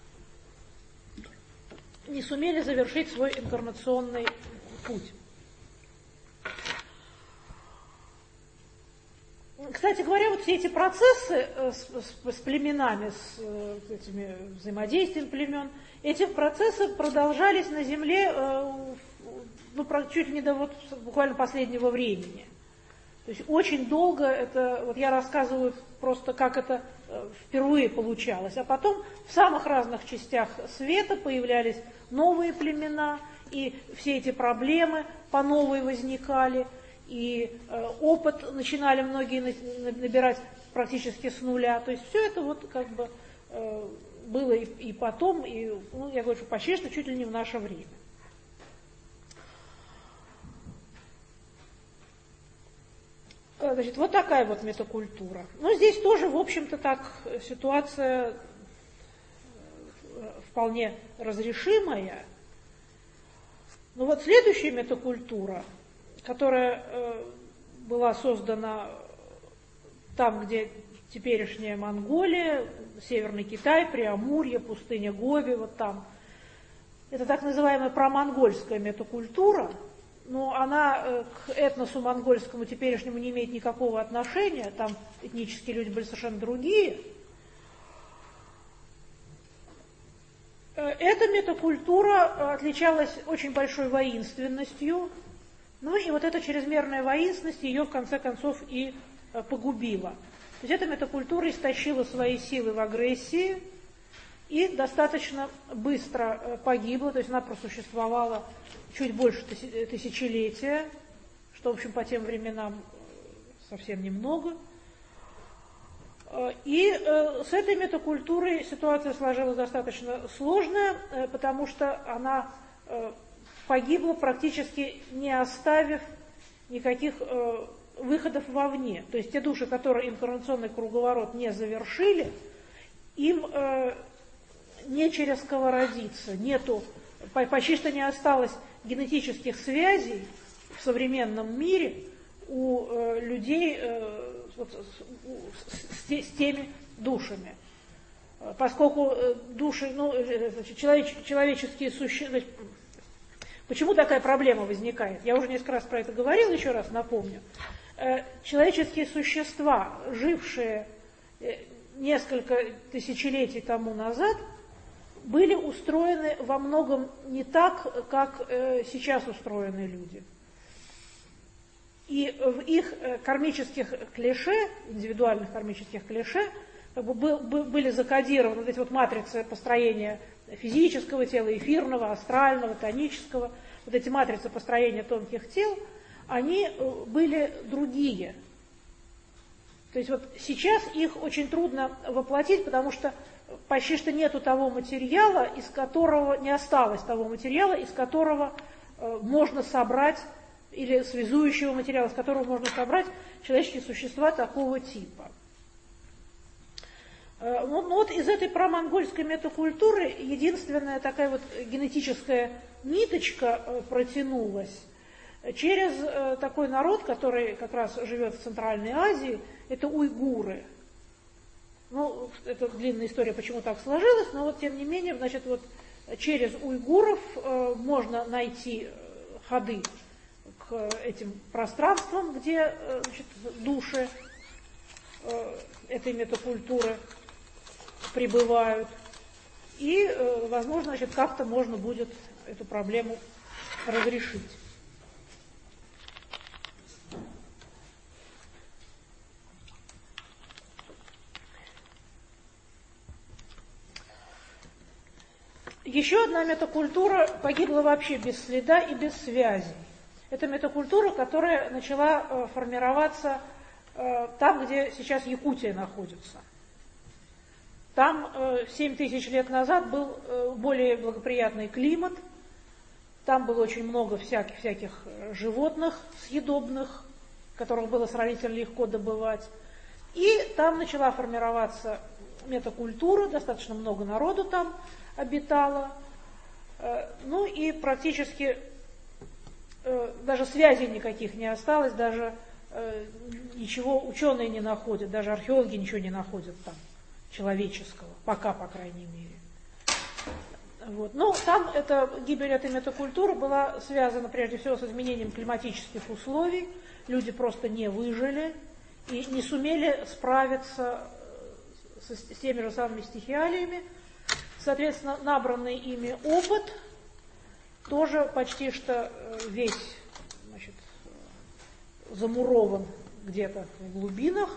не сумели завершить свой инкарнационный путь. Кстати говоря, вот все эти процессы с, с, с племенами, с этими взаимодействием племен, эти процессы продолжались на Земле ну, чуть ли не до вот буквально последнего времени. То есть очень долго это, вот я рассказываю просто, как это впервые получалось, а потом в самых разных частях света появлялись новые племена, и все эти проблемы по новой возникали, и э, опыт начинали многие набирать практически с нуля. То есть все это вот как бы э, было и, и потом, и, ну, я говорю, что почти что чуть ли не в наше время. Значит, вот такая вот метакультура. Но здесь тоже, в общем-то, так ситуация вполне разрешимая. Но вот следующая метакультура, которая э, была создана там, где теперешняя Монголия, Северный Китай, Преамурье, пустыня Гоби, вот там. Это так называемая промонгольская метакультура, но она э, к этносу монгольскому теперешнему не имеет никакого отношения, там этнические люди были совершенно другие. Эта метакультура отличалась очень большой воинственностью, ну и вот эта чрезмерная воинственность ее в конце концов и погубила. То есть эта метакультура истощила свои силы в агрессии и достаточно быстро погибла, то есть она просуществовала чуть больше тысячелетия, что, в общем, по тем временам совсем немного. И с этой метакультурой ситуация сложилась достаточно сложная, потому что она погибла, практически не оставив никаких выходов вовне. То есть те души, которые инкарнационный круговорот не завершили, им э, не через кого родиться, нету, почти что не осталось генетических связей в современном мире у э, людей э, вот, с, с, с теми душами. Поскольку э, души, ну, значит, человеч, человеческие существа... Почему такая проблема возникает? Я уже несколько раз про это говорила, еще раз напомню. Э, человеческие существа, жившие э, несколько тысячелетий тому назад, были устроены во многом не так, как э, сейчас устроены люди. И в их э, кармических клише, индивидуальных кармических клише, как бы, был, был, были закодированы вот эти вот матрицы построения физического тела, эфирного, астрального, тонического. Вот эти матрицы построения тонких тел, они э, были другие. То есть вот сейчас их очень трудно воплотить, потому что почти что нету того материала, из которого не осталось того материала, из которого э, можно собрать, или связующего материала, из которого можно собрать человеческие существа такого типа. Э, ну, ну вот из этой промонгольской метакультуры единственная такая вот генетическая ниточка э, протянулась через э, такой народ, который как раз живет в Центральной Азии, это уйгуры. Ну, это длинная история, почему так сложилось, но вот тем не менее, значит, вот через уйгуров э, можно найти ходы к этим пространствам, где э, значит, души э, этой метакультуры пребывают. И, э, возможно, значит, как-то можно будет эту проблему разрешить. Еще одна метакультура погибла вообще без следа и без связей. Это метакультура, которая начала э, формироваться э, там, где сейчас Якутия находится. Там э, семь тысяч лет назад был э, более благоприятный климат, там было очень много всяких, всяких животных съедобных, которых было сравнительно легко добывать. И там начала формироваться метакультура, достаточно много народу там обитало, ну и практически даже связей никаких не осталось, даже ничего ученые не находят, даже археологи ничего не находят там человеческого, пока, по крайней мере. Вот. Но там эта, гибель этой метакультуры была связана прежде всего с изменением климатических условий, люди просто не выжили и не сумели справиться с, с теми же самыми стихиалиями. Соответственно, набранный ими опыт тоже почти что весь, значит, замурован где-то в глубинах.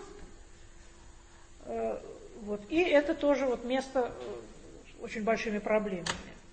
Вот. И это тоже вот место с очень большими проблемами.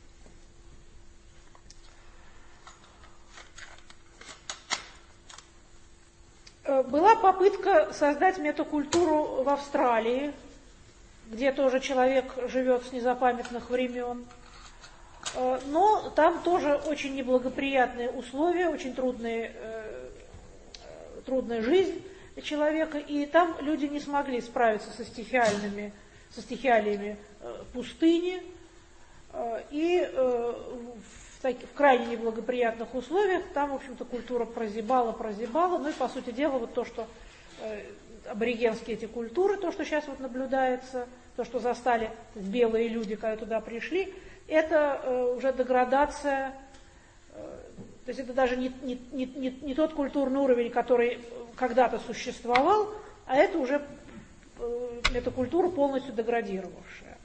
Была попытка создать метакультуру в Австралии, где тоже человек живет с незапамятных времен. Но там тоже очень неблагоприятные условия, очень трудные, трудная жизнь человека, и там люди не смогли справиться со стихиальными, со стихиалиями пустыни, и в, таки, в крайне неблагоприятных условиях там, в общем-то, культура прозябала, прозябала, ну и, по сути дела, вот то, что аборигенские эти культуры, то, что сейчас вот наблюдается, то, что застали белые люди, когда туда пришли, это э, уже деградация, э, то есть это даже не, не, не, не, не тот культурный уровень, который когда-то существовал, а это уже э, метакультура полностью деградировавшая.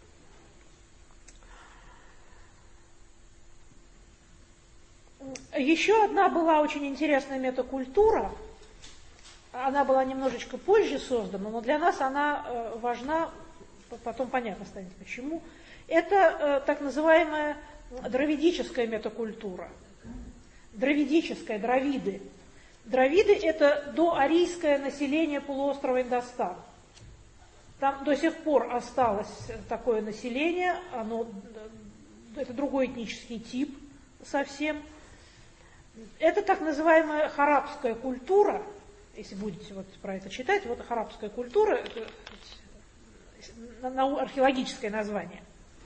Еще одна была очень интересная метакультура. Она была немножечко позже создана, но для нас она э, важна, потом понятно станет почему. Это э, так называемая дравидическая метакультура. Дравидическая, дравиды. Дравиды – это доарийское население полуострова Индостан. Там до сих пор осталось такое население, оно, это другой этнический тип совсем. Это так называемая харабская культура, если будете вот про это читать, вот харабская культура, это, это археологическое название.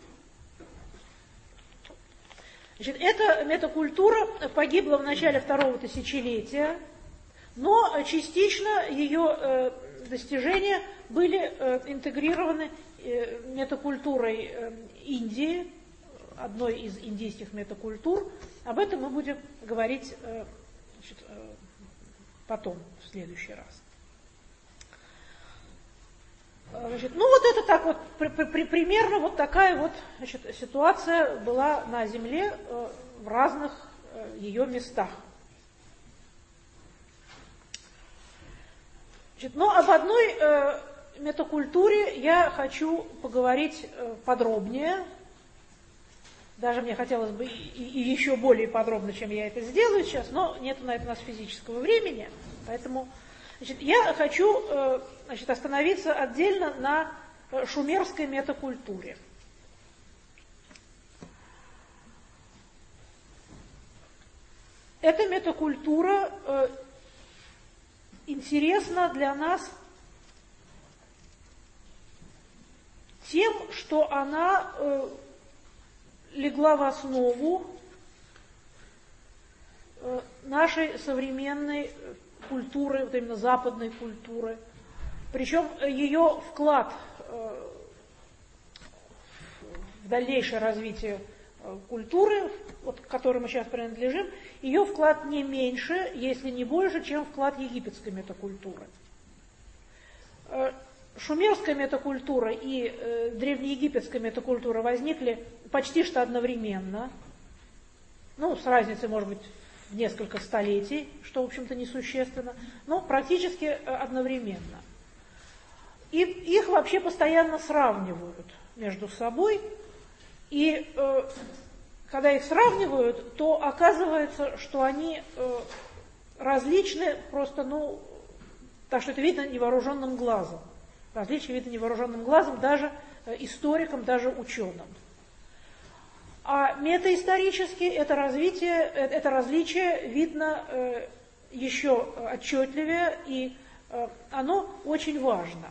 Значит, эта метакультура погибла в начале второго тысячелетия, но частично ее э, достижения были э, интегрированы э, метакультурой э, Индии, одной из индийских метакультур. Об этом мы будем говорить э, значит, э, потом, в следующий раз. Значит, ну вот это так вот, при, при, примерно вот такая вот, значит, ситуация была на Земле э, в разных э, ее местах. Значит, но об одной э, метакультуре я хочу поговорить э, подробнее. Даже мне хотелось бы и, и еще более подробно, чем я это сделаю сейчас, но нет на это у нас физического времени, поэтому значит, я хочу э, значит, остановиться отдельно на э, шумерской метакультуре. Эта метакультура э, интересна для нас тем, что она э, легла в основу э, нашей современной культуры, вот именно западной культуры. Причем ее вклад э, в дальнейшее развитие э, культуры, вот, к которой мы сейчас принадлежим, ее вклад не меньше, если не больше, чем вклад египетской метакультуры. Э, шумерская метакультура и э, древнеегипетская метакультура возникли почти что одновременно, ну, с разницей, может быть, в несколько столетий, что, в общем-то, несущественно, но практически одновременно. И их вообще постоянно сравнивают между собой, и э, когда их сравнивают, то оказывается, что они э, различны просто, ну, так что это видно невооруженным глазом. Различия видно невооруженным глазом даже э, историкам, даже ученым. А метаисторически это развитие, это различие видно э, еще отчетливее, и э, оно очень важно.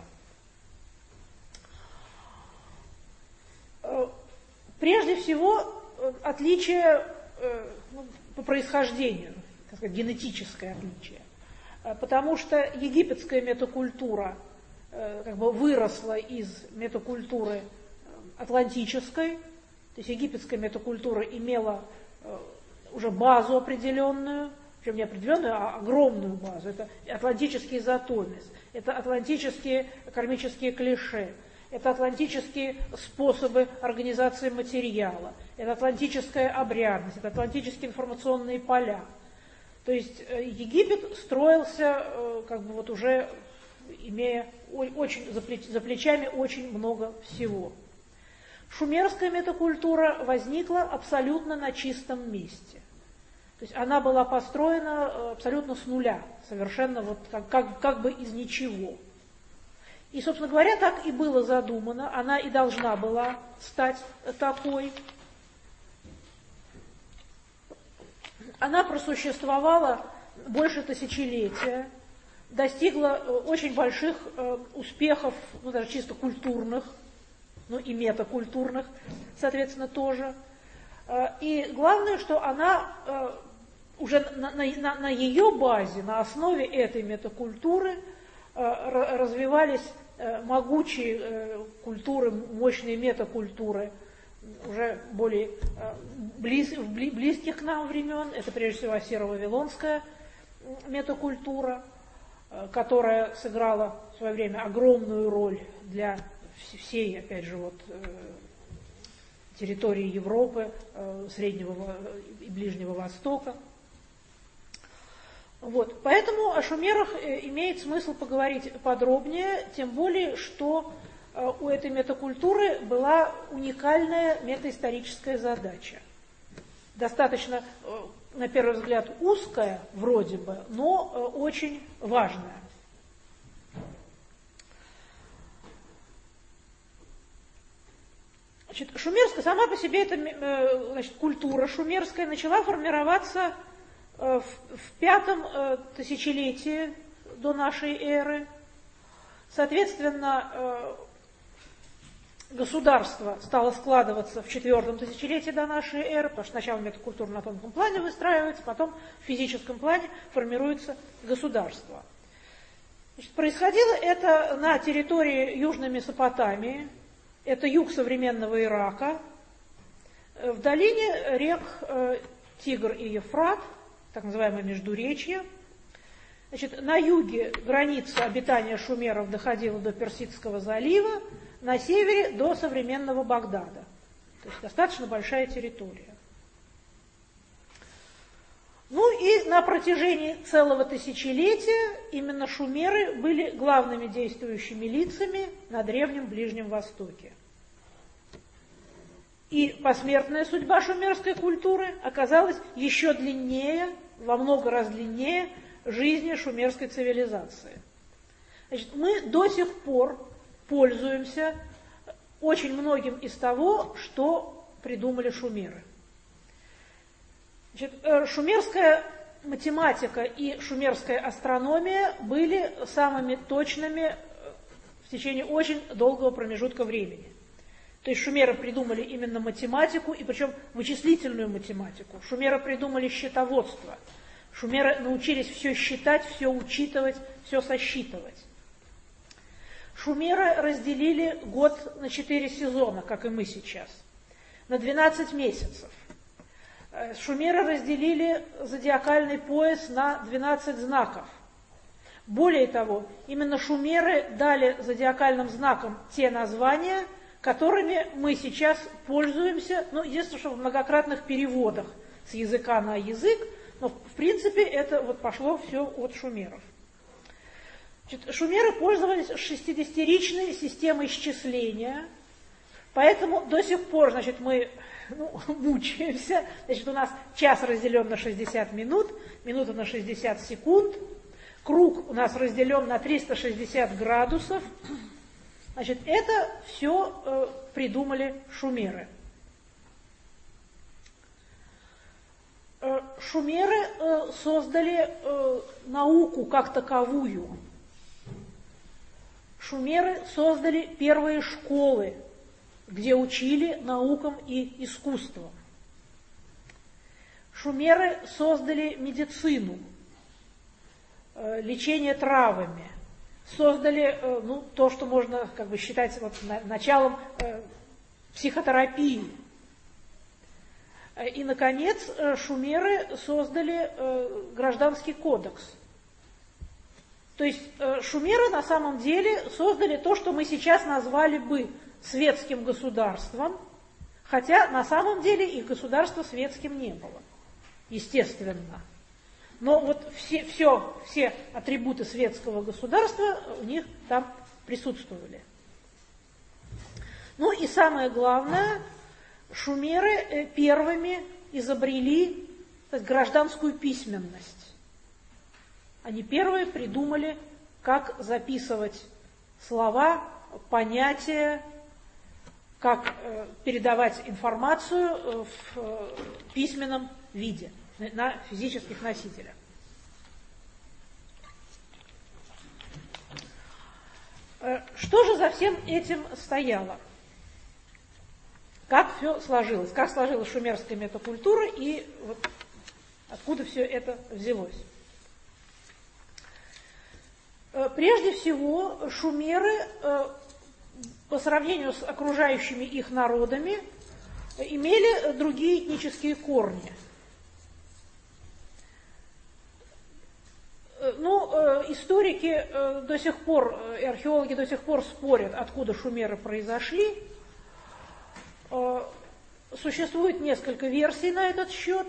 Э, прежде всего, э, отличие э, ну, по происхождению, так сказать, генетическое отличие. Э, потому что египетская метакультура э, как бы выросла из метакультуры атлантической. То есть египетская метакультура имела э, уже базу определенную, причем не определенную, а огромную базу. Это атлантический изотомис, это атлантические кармические клише, это атлантические способы организации материала, это атлантическая обрядность, это атлантические информационные поля. То есть э, Египет строился э, как бы вот уже имея очень, за, плеч, за плечами очень много всего. Шумерская метакультура возникла абсолютно на чистом месте. То есть она была построена абсолютно с нуля, совершенно вот как, как, как бы из ничего. И, собственно говоря, так и было задумано, она и должна была стать такой. Она просуществовала больше тысячелетия, достигла очень больших успехов, ну, даже чисто культурных, ну и метакультурных, соответственно, тоже. И главное, что она уже на, на, на ее базе, на основе этой метакультуры развивались могучие культуры, мощные метакультуры, уже более близ, близких к нам времен. Это прежде всего ассиро-вавилонская метакультура, которая сыграла в свое время огромную роль для всей, опять же, вот, территории Европы, Среднего и Ближнего Востока. Вот. Поэтому о шумерах имеет смысл поговорить подробнее, тем более, что у этой метакультуры была уникальная метаисторическая задача. Достаточно, на первый взгляд, узкая, вроде бы, но очень важная. Значит, шумерская, сама по себе эта, значит, культура шумерская начала формироваться в, в пятом тысячелетии до нашей эры. Соответственно, государство стало складываться в четвертом тысячелетии до нашей эры, потому что сначала метакультура на тонком плане выстраивается, потом в физическом плане формируется государство. Значит, происходило это на территории Южной Месопотамии, это юг современного Ирака, в долине рек Тигр и Ефрат, так называемое Междуречье. Значит, на юге граница обитания шумеров доходила до Персидского залива, на севере до современного Багдада. То есть достаточно большая территория. Ну и на протяжении целого тысячелетия именно шумеры были главными действующими лицами на Древнем Ближнем Востоке. И посмертная судьба шумерской культуры оказалась еще длиннее, во много раз длиннее жизни шумерской цивилизации. Значит, мы до сих пор пользуемся очень многим из того, что придумали шумеры. Значит, шумерская математика и шумерская астрономия были самыми точными в течение очень долгого промежутка времени. То есть шумеры придумали именно математику, и причем вычислительную математику. Шумеры придумали счетоводство. Шумеры научились все считать, все учитывать, все сосчитывать. Шумеры разделили год на четыре сезона, как и мы сейчас, на двенадцать месяцев. Шумеры разделили зодиакальный пояс на двенадцать знаков. Более того, именно шумеры дали зодиакальным знакам те названия, которыми мы сейчас пользуемся, ну, единственное, что в многократных переводах с языка на язык, но в принципе это вот пошло все от шумеров. Значит, шумеры пользовались шестидесятиричной системой счисления, поэтому до сих пор, значит, мы ну, мучаемся. Значит, у нас час разделен на шестьдесят минут, минута на шестьдесят секунд, круг у нас разделен на триста шестьдесят градусов. Значит, это все э, придумали шумеры. Э, шумеры э, создали э, науку как таковую. Шумеры создали первые школы, где учили наукам и искусствам. Шумеры создали медицину, э, лечение травами. Создали ну, то, что можно как бы, считать вот, началом э, психотерапии. И, наконец, шумеры создали э, гражданский кодекс. То есть э, шумеры на самом деле создали то, что мы сейчас назвали бы светским государством, хотя на самом деле их государство светским не было, естественно. Но вот все, все, все атрибуты светского государства у них там присутствовали. Ну и самое главное, шумеры первыми изобрели так, гражданскую письменность. Они первые придумали, как записывать слова, понятия, как э, передавать информацию в э, письменном виде на физических носителях. Что же за всем этим стояло? Как все сложилось? Как сложилась шумерская метакультура и вот откуда все это взялось? Прежде всего, шумеры по сравнению с окружающими их народами имели другие этнические корни. Ну, историки до сих пор, и археологи до сих пор спорят, откуда шумеры произошли. Существует несколько версий на этот счет.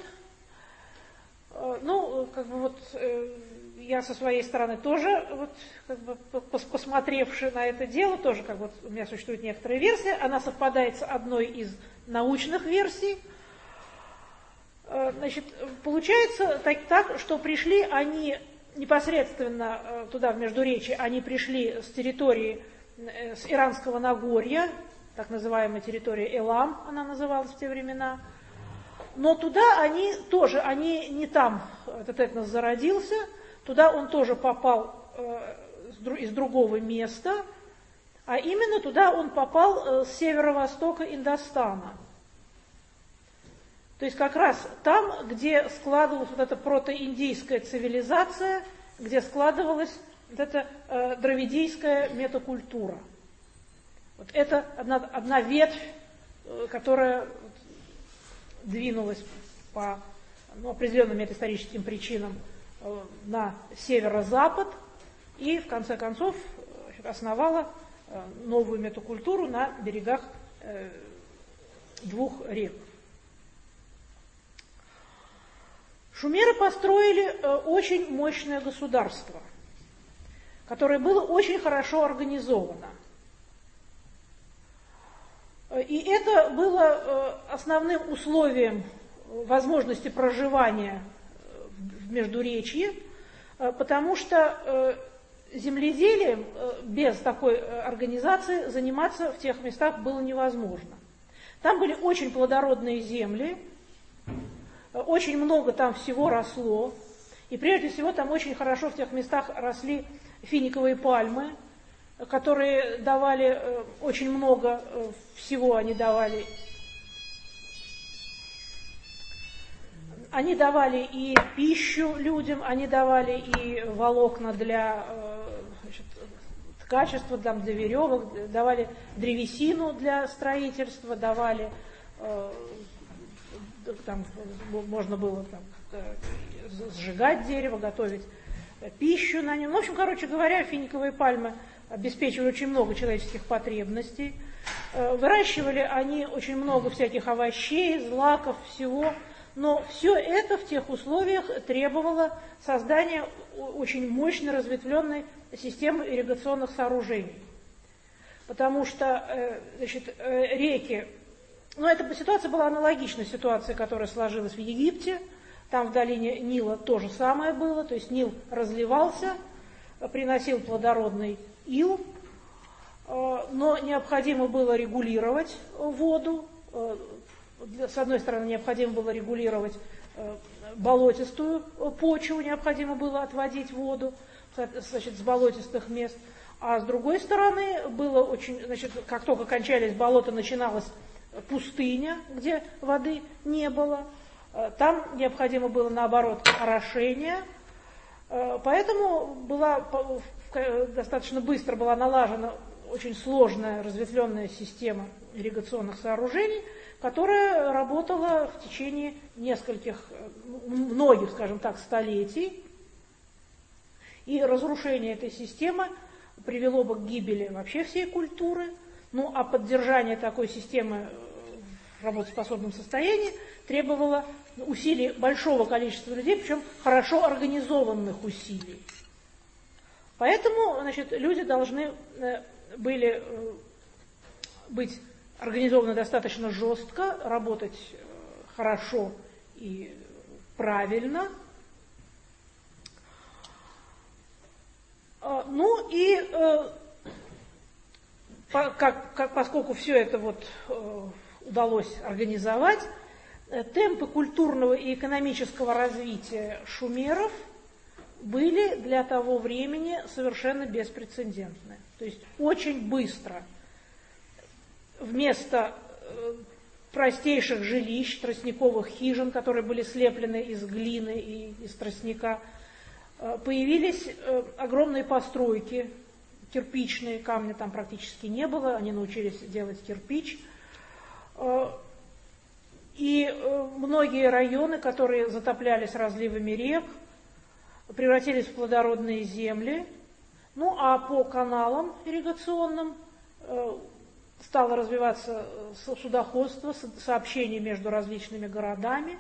Ну, как бы вот я со своей стороны тоже, вот, как бы посмотревши на это дело, тоже как бы у меня существует некоторая версия, она совпадает с одной из научных версий. Значит, получается так, так, что пришли они непосредственно туда, в Междуречье, они пришли с территории, с Иранского Нагорья, так называемая территория Элам, она называлась в те времена. Но туда они тоже, они не там этот этнос зародился, туда он тоже попал из другого места, а именно туда он попал с северо-востока Индостана. То есть как раз там, где складывалась вот эта протоиндийская цивилизация, где складывалась вот эта э, дравидийская метакультура. Вот это одна, одна ветвь, э, которая двинулась по ну, определенным метаисторическим причинам э, на северо-запад и в конце концов э, основала э, новую метакультуру на берегах э, двух рек. Шумеры построили э, очень мощное государство, которое было очень хорошо организовано. И это было э, основным условием возможности проживания в Междуречье, э, потому что э, земледелием э, без такой э, организации заниматься в тех местах было невозможно. Там были очень плодородные земли, очень много там всего росло, и прежде всего там очень хорошо в тех местах росли финиковые пальмы, которые давали э, очень много э, всего, они давали. Они давали и пищу людям, они давали и волокна для э, значит, ткачества, там, для веревок, давали древесину для строительства, давали э, там можно было там, сжигать дерево, готовить пищу на нем. В общем, короче говоря, финиковые пальмы обеспечивали очень много человеческих потребностей. Выращивали они очень много всяких овощей, злаков, всего. Но все это в тех условиях требовало создания очень мощной разветвленной системы ирригационных сооружений. Потому что значит, реки... Но эта ситуация была аналогична ситуации, которая сложилась в Египте. Там в долине Нила то же самое было. То есть Нил разливался, приносил плодородный ил, но необходимо было регулировать воду. С одной стороны, необходимо было регулировать болотистую почву, необходимо было отводить воду, значит, с болотистых мест. А с другой стороны, было очень, значит, как только кончались болота, начиналась пустыня, где воды не было. Там необходимо было, наоборот, орошение. Поэтому была, достаточно быстро была налажена очень сложная разветвленная система ирригационных сооружений, которая работала в течение нескольких, многих, скажем так, столетий. И разрушение этой системы привело бы к гибели вообще всей культуры. Ну, а поддержание такой системы в работоспособном состоянии требовало усилий большого количества людей, причем хорошо организованных усилий. Поэтому, значит, люди должны были быть организованы достаточно жестко, работать хорошо и правильно. Ну и Как, как, поскольку все это вот, э, удалось организовать, э, темпы культурного и экономического развития шумеров были для того времени совершенно беспрецедентны. То есть очень быстро вместо э, простейших жилищ, тростниковых хижин, которые были слеплены из глины и из тростника, э, появились э, огромные постройки, кирпичные, камня там практически не было, они научились делать кирпич. И многие районы, которые затоплялись разливами рек, превратились в плодородные земли. Ну а по каналам ирригационным стало развиваться судоходство, сообщение между различными городами.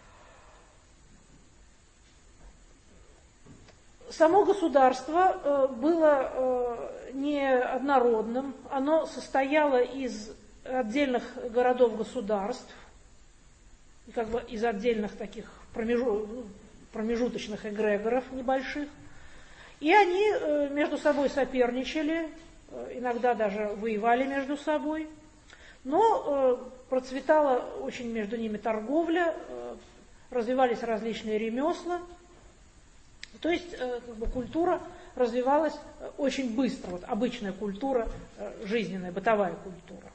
Само государство было неоднородным, оно состояло из отдельных городов-государств, как бы из отдельных таких промежуточных эгрегоров небольших, и они между собой соперничали, иногда даже воевали между собой. Но процветала очень между ними торговля, развивались различные ремесла. То есть как бы, культура развивалась очень быстро, вот обычная культура, жизненная, бытовая культура.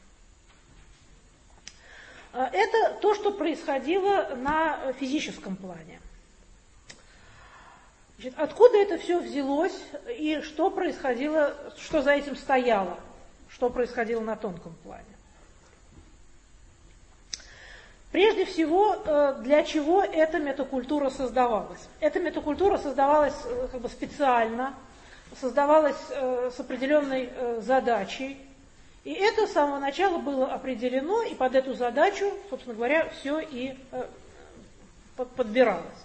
Это то, что происходило на физическом плане. Значит, откуда это все взялось и что происходило, что за этим стояло, что происходило на тонком плане? Прежде всего, для чего эта метакультура создавалась? Эта метакультура создавалась как бы специально, создавалась с определенной задачей, и это с самого начала было определено, и под эту задачу, собственно говоря, все и подбиралось.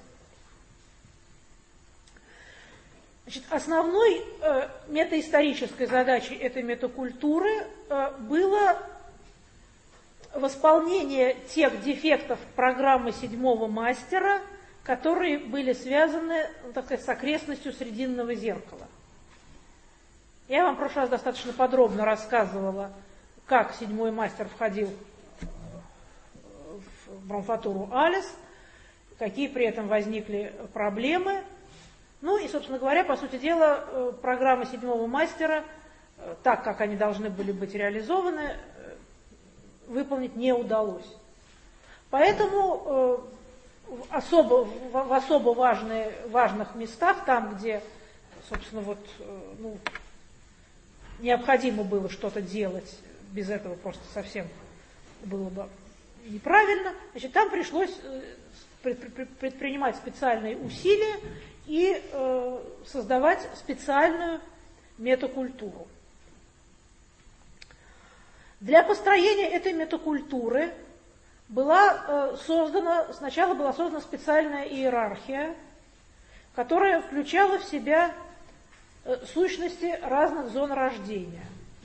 Значит, основной э, метаисторической задачей этой метакультуры э, было восполнение тех дефектов программы седьмого мастера, которые были связаны, ну, так сказать, с окрестностью срединного зеркала. Я вам в прошлый раз достаточно подробно рассказывала, как седьмой мастер входил в Брамфатуру Алис, какие при этом возникли проблемы. Ну и, собственно говоря, по сути дела, программа седьмого мастера, так как они должны были быть реализованы, выполнить не удалось. Поэтому в особо, в особо важные, важных местах, там, где, собственно, вот, ну, необходимо было что-то делать, без этого просто совсем было бы неправильно, значит, там пришлось предпринимать специальные усилия и э, создавать специальную метакультуру. Для построения этой метакультуры была э, создана, сначала была создана специальная иерархия, которая включала в себя э, сущности разных зон рождения.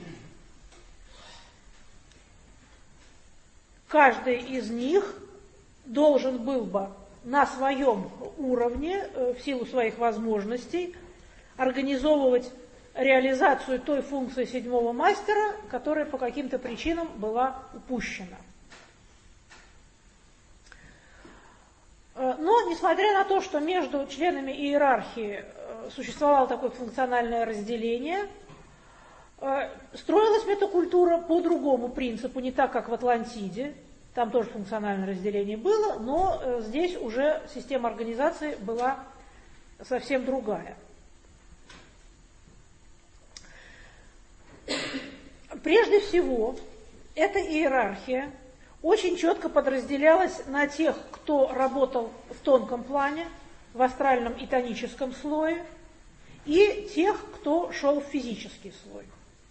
Каждый из них должен был бы на своем уровне, в силу своих возможностей, организовывать реализацию той функции седьмого мастера, которая по каким-то причинам была упущена. Но, несмотря на то, что между членами иерархии существовало такое функциональное разделение, строилась метакультура по другому принципу, не так, как в Атлантиде. Там тоже функциональное разделение было, но э, здесь уже система организации была совсем другая. Прежде всего, эта иерархия очень четко подразделялась на тех, кто работал в тонком плане, в астральном и тоническом слое, и тех, кто шел в физический слой.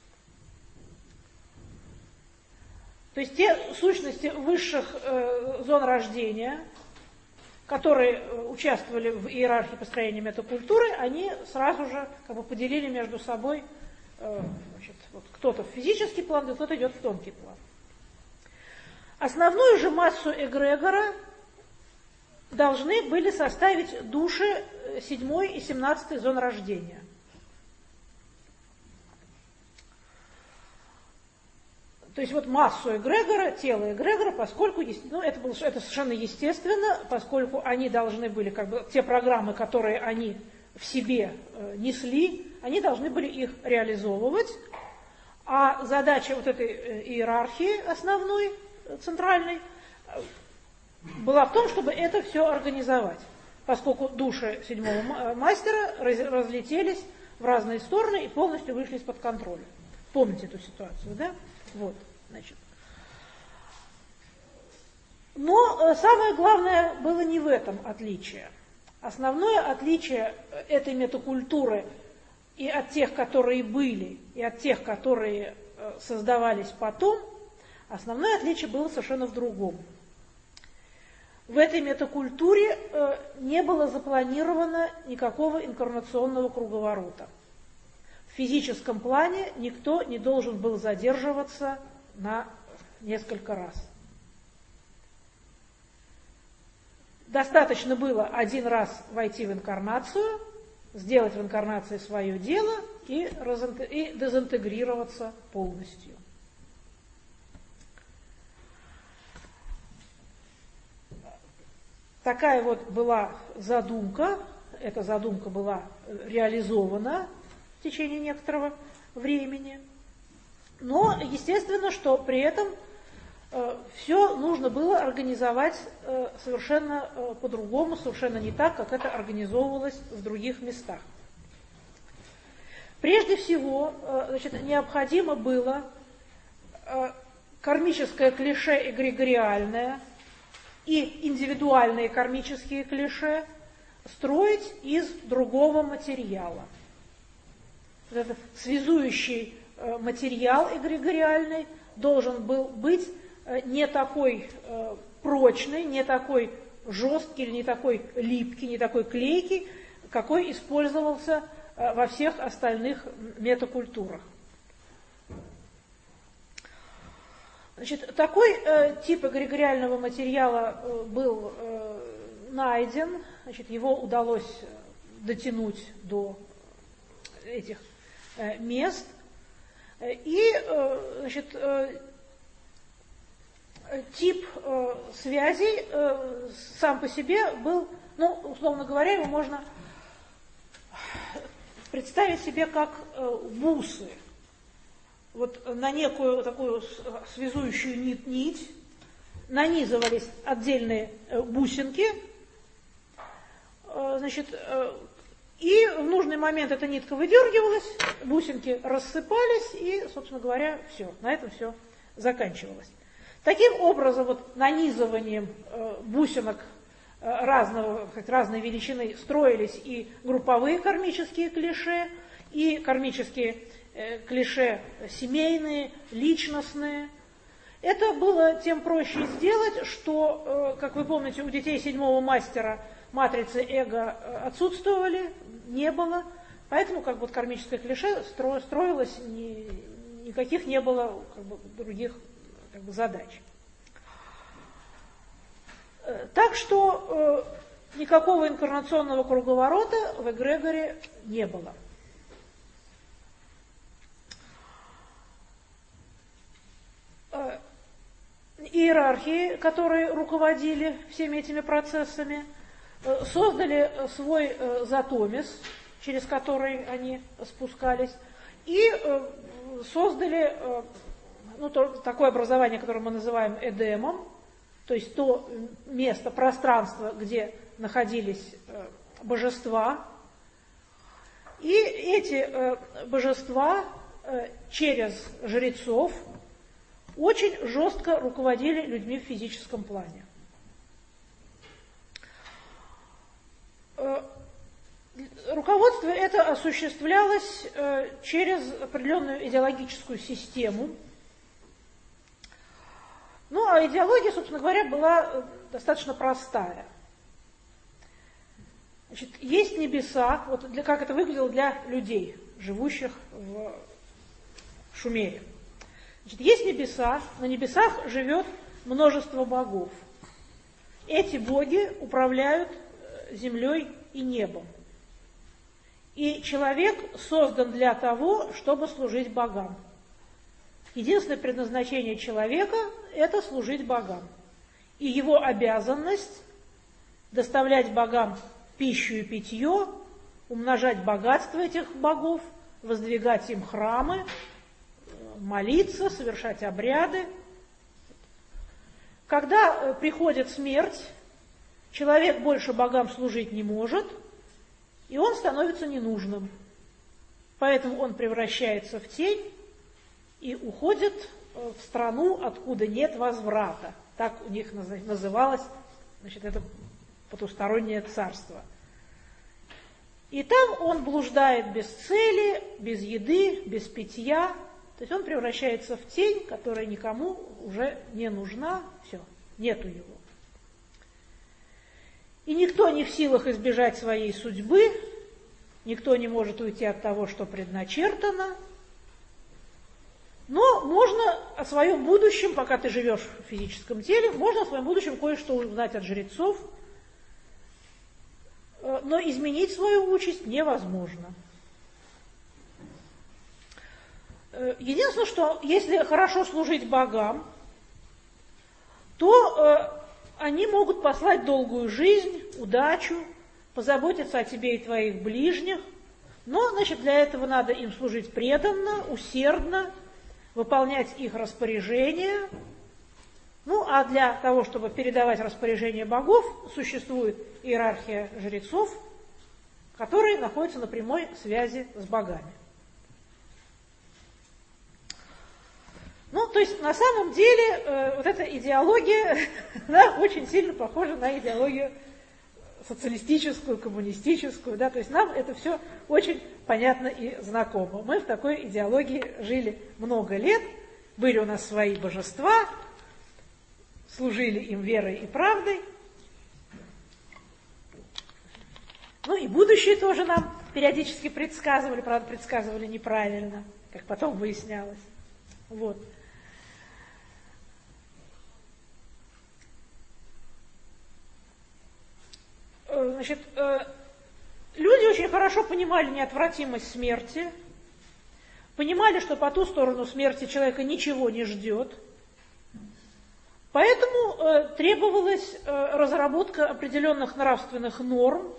То есть те сущности высших э, зон рождения, которые э, участвовали в иерархии построения метакультуры, они сразу же как бы поделили между собой, э, значит, вот кто-то в физический план, а кто-то идет в тонкий план. Основную же массу эгрегора должны были составить души седьмой и семнадцатой зон рождения. То есть вот массу эгрегора, тело эгрегора, поскольку, ну, это, было, это совершенно естественно, поскольку они должны были, как бы, те программы, которые они в себе э, несли, они должны были их реализовывать, а задача вот этой э, иерархии основной, э, центральной, э, была в том, чтобы это все организовать, поскольку души седьмого мастера раз, разлетелись в разные стороны и полностью вышли из-под контроля. Помните эту ситуацию, да? Вот, значит. Но самое главное было не в этом отличие. Основное отличие этой метакультуры и от тех, которые были, и от тех, которые создавались потом, основное отличие было совершенно в другом. В этой метакультуре не было запланировано никакого инкарнационного круговорота. В физическом плане никто не должен был задерживаться на несколько раз. Достаточно было один раз войти в инкарнацию, сделать в инкарнации свое дело и, и дезинтегрироваться полностью. такая вот была задумка, эта задумка была реализована в течение некоторого времени, но естественно, что при этом э, все нужно было организовать э, совершенно э, по-другому, совершенно не так, как это организовывалось в других местах. Прежде всего, э, значит, необходимо было э, кармическое клише эгрегориальное и индивидуальные кармические клише строить из другого материала. Этот связующий материал эгрегориальный должен был быть не такой прочный, не такой жесткий, не такой липкий, не такой клейкий, какой использовался во всех остальных метакультурах. Значит, такой э, тип эгрегориального материала э, был э, найден, значит, его удалось дотянуть до этих э, мест, и э, значит, э, тип э, связей э, сам по себе был, ну, условно говоря, его можно представить себе как э, бусы. Вот на некую такую связующую нить, нить нанизывались отдельные бусинки, значит, и в нужный момент эта нитка выдергивалась, бусинки рассыпались, и, собственно говоря, все, на этом все заканчивалось. Таким образом, вот нанизыванием бусинок разного, разной величины строились и групповые кармические клише, и кармические клише семейные, личностные. Это было тем проще сделать, что, как вы помните, у детей седьмого мастера матрицы эго отсутствовали, не было, поэтому как бы кармическое клише строилось, ни, никаких не было как бы, других как бы, задач. Так что э, никакого инкарнационного круговорота в эгрегоре не было. Иерархии, которые руководили всеми этими процессами, создали свой затомис, через который они спускались, и создали ну, то, такое образование, которое мы называем эдемом, то есть то место, пространство, где находились божества. И эти божества через жрецов очень жестко руководили людьми в физическом плане. Руководство это осуществлялось через определенную идеологическую систему. Ну, а идеология, собственно говоря, была достаточно простая. Значит, есть небеса, вот для, как это выглядело для людей, живущих в Шумере. Значит, есть небеса, на небесах живет множество богов. Эти боги управляют землей и небом. И человек создан для того, чтобы служить богам. Единственное предназначение человека – это служить богам. И его обязанность – доставлять богам пищу и питье, умножать богатство этих богов, воздвигать им храмы, молиться, совершать обряды. Когда приходит смерть, человек больше богам служить не может, и он становится ненужным. Поэтому он превращается в тень и уходит в страну, откуда нет возврата. Так у них называлось, значит, это потустороннее царство. И там он блуждает без цели, без еды, без питья. То есть он превращается в тень, которая никому уже не нужна. Все, нету его. И никто не в силах избежать своей судьбы, никто не может уйти от того, что предначертано. Но можно о своем будущем, пока ты живешь в физическом теле, можно о своем будущем кое-что узнать от жрецов, но изменить свою участь невозможно. Единственное, что если хорошо служить богам, то они могут послать долгую жизнь, удачу, позаботиться о тебе и твоих ближних, но, значит, для этого надо им служить преданно, усердно, выполнять их распоряжения. Ну, а для того, чтобы передавать распоряжения богов, существует иерархия жрецов, которые находятся на прямой связи с богами. Ну, то есть, на самом деле, э, вот эта идеология, она очень сильно похожа на идеологию социалистическую, коммунистическую, да, то есть нам это все очень понятно и знакомо. Мы в такой идеологии жили много лет, были у нас свои божества, служили им верой и правдой. Ну и будущее тоже нам периодически предсказывали, правда, предсказывали неправильно, как потом выяснялось. Вот. Значит, люди очень хорошо понимали неотвратимость смерти, понимали, что по ту сторону смерти человека ничего не ждет, поэтому требовалась разработка определенных нравственных норм.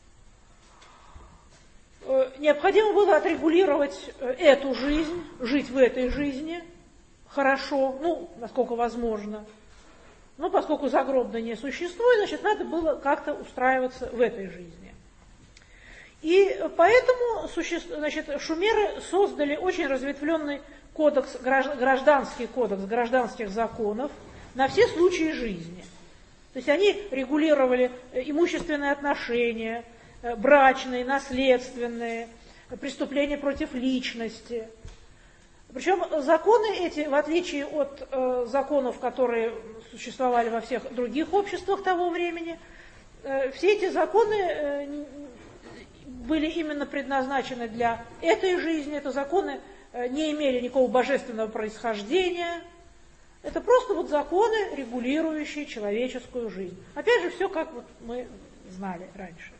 Необходимо было отрегулировать эту жизнь, жить в этой жизни хорошо, ну, насколько возможно. Но поскольку загробной не существует, значит, надо было как-то устраиваться в этой жизни. И поэтому, значит, шумеры создали очень разветвленный кодекс, гражданский кодекс гражданских законов на все случаи жизни. То есть они регулировали имущественные отношения, брачные, наследственные, преступления против личности. Причем законы эти, в отличие от э, законов, которые существовали во всех других обществах того времени, э, все эти законы э, были именно предназначены для этой жизни. Это законы э, не имели никакого божественного происхождения. Это просто вот законы, регулирующие человеческую жизнь. Опять же, все как вот мы знали раньше.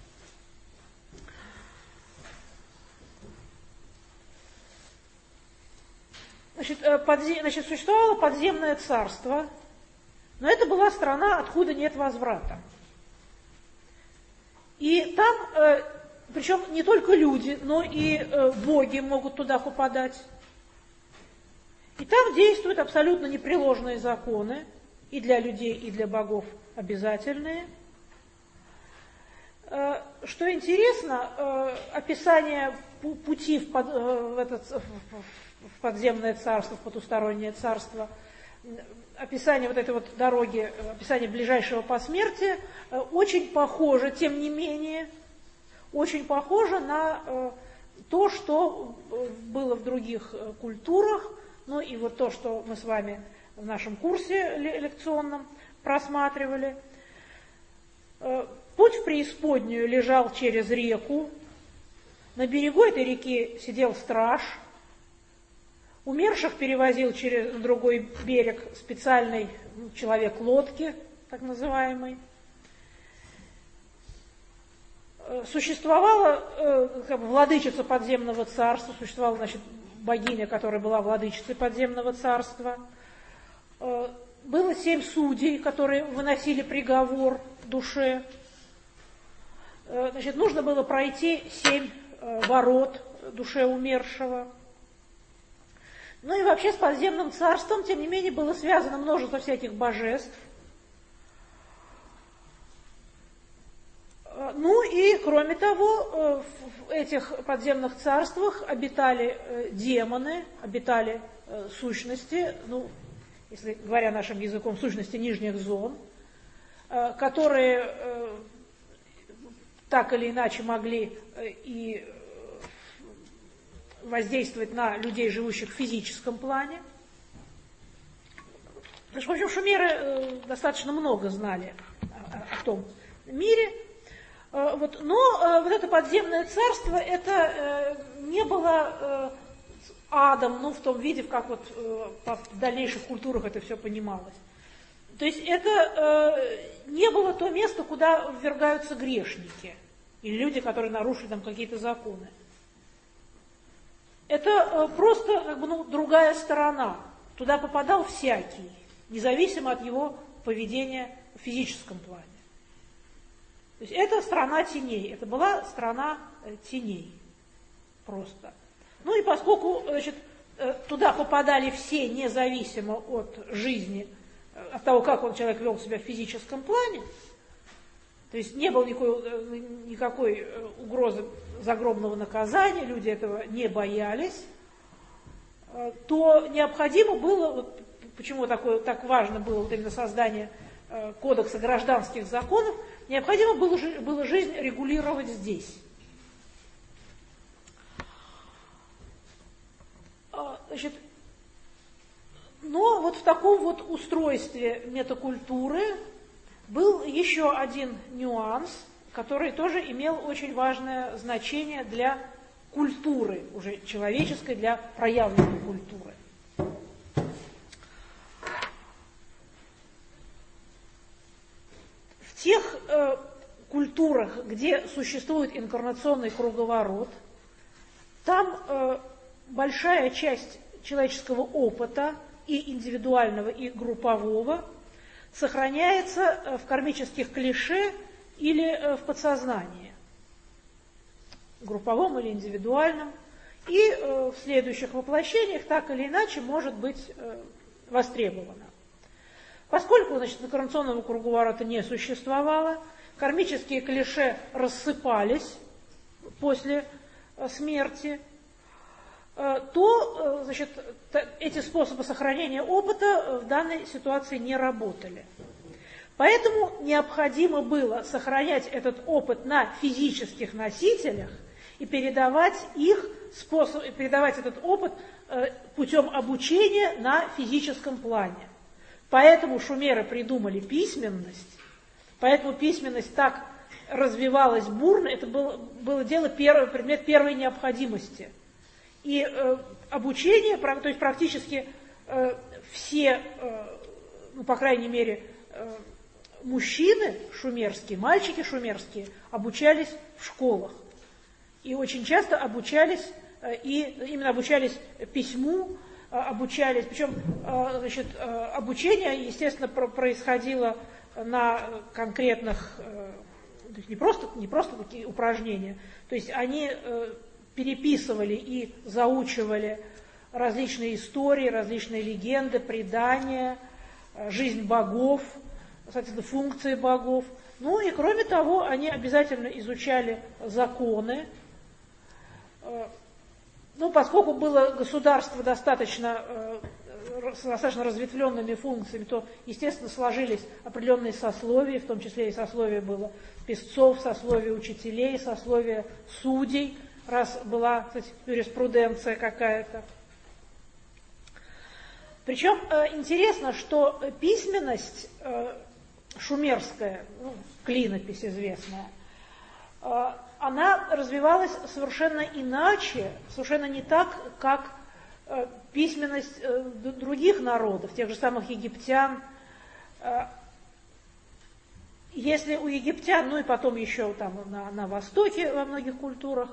Значит, подзем... Значит, существовало подземное царство, но это была страна, откуда нет возврата. И там, э, причем не только люди, но и э, боги могут туда попадать. И там действуют абсолютно непреложные законы, и для людей, и для богов обязательные. Э, что интересно, э, описание пути в, под, э, в этот... В, в подземное царство, в потустороннее царство, описание вот этой вот дороги, описание ближайшего посмертия очень похоже, тем не менее, очень похоже на то, что было в других культурах, ну и вот то, что мы с вами в нашем курсе лекционном просматривали. Путь в преисподнюю лежал через реку, на берегу этой реки сидел страж, умерших перевозил через другой берег специальный человек лодки, так называемый. Существовала как бы владычица подземного царства, существовала, значит, богиня, которая была владычицей подземного царства. Было семь судей, которые выносили приговор душе. Значит, нужно было пройти семь ворот душе умершего. Ну и вообще с подземным царством, тем не менее, было связано множество всяких божеств. Ну и, кроме того, в этих подземных царствах обитали демоны, обитали сущности, ну, если говоря нашим языком, сущности нижних зон, которые так или иначе могли и воздействовать на людей, живущих в физическом плане. В общем, шумеры достаточно много знали о, о том мире. Вот. Но вот это подземное царство, это не было адом, ну, в том виде, как вот в дальнейших культурах это все понималось. То есть это не было то место, куда ввергаются грешники или люди, которые нарушили там какие-то законы. Это просто как бы, ну, другая сторона. Туда попадал всякий, независимо от его поведения в физическом плане. То есть это страна теней, это была страна теней просто. Ну и поскольку, значит, туда попадали все, независимо от жизни, от того, как он, человек вел себя в физическом плане, то есть не было никакой, никакой угрозы загробного наказания, люди этого не боялись, то необходимо было, вот почему такое, так важно было вот именно создание кодекса гражданских законов, необходимо было, было жизнь регулировать здесь. Значит, но вот в таком вот устройстве метакультуры был еще один нюанс, который тоже имел очень важное значение для культуры, уже человеческой, для проявленной культуры. В тех э, культурах, где существует инкарнационный круговорот, там э, большая часть человеческого опыта, и индивидуального, и группового, сохраняется в кармических клише или в подсознании, групповом или индивидуальном, и в следующих воплощениях так или иначе может быть востребовано. Поскольку, значит, инкарнационного круговорота не существовало, кармические клише рассыпались после смерти, то, значит, эти способы сохранения опыта в данной ситуации не работали. Поэтому необходимо было сохранять этот опыт на физических носителях и передавать их способ, передавать этот опыт путем обучения на физическом плане. Поэтому шумеры придумали письменность, поэтому письменность так развивалась бурно, это было, было дело первый, предмет первой необходимости. И э, обучение, то есть практически э, все, э, ну, по крайней мере, э, мужчины шумерские, мальчики шумерские, обучались в школах. И очень часто обучались, э, и именно обучались письму, э, обучались, причем э, значит, э, обучение, естественно, про- происходило на конкретных, э, то есть не просто, не просто такие упражнения, то есть они... Э, переписывали и заучивали различные истории, различные легенды, предания, жизнь богов, соответственно, функции богов. Ну и кроме того, они обязательно изучали законы. Ну, поскольку было государство достаточно, с достаточно разветвленными функциями, то, естественно, сложились определенные сословия, в том числе и сословие было писцов, сословие учителей, сословие судей, раз была, кстати, юриспруденция какая-то. Причем э, интересно, что письменность э, шумерская, ну, клинопись известная, э, она развивалась совершенно иначе, совершенно не так, как э, письменность э, других народов, тех же самых египтян. Э, если у египтян, ну и потом еще там на, на Востоке во многих культурах,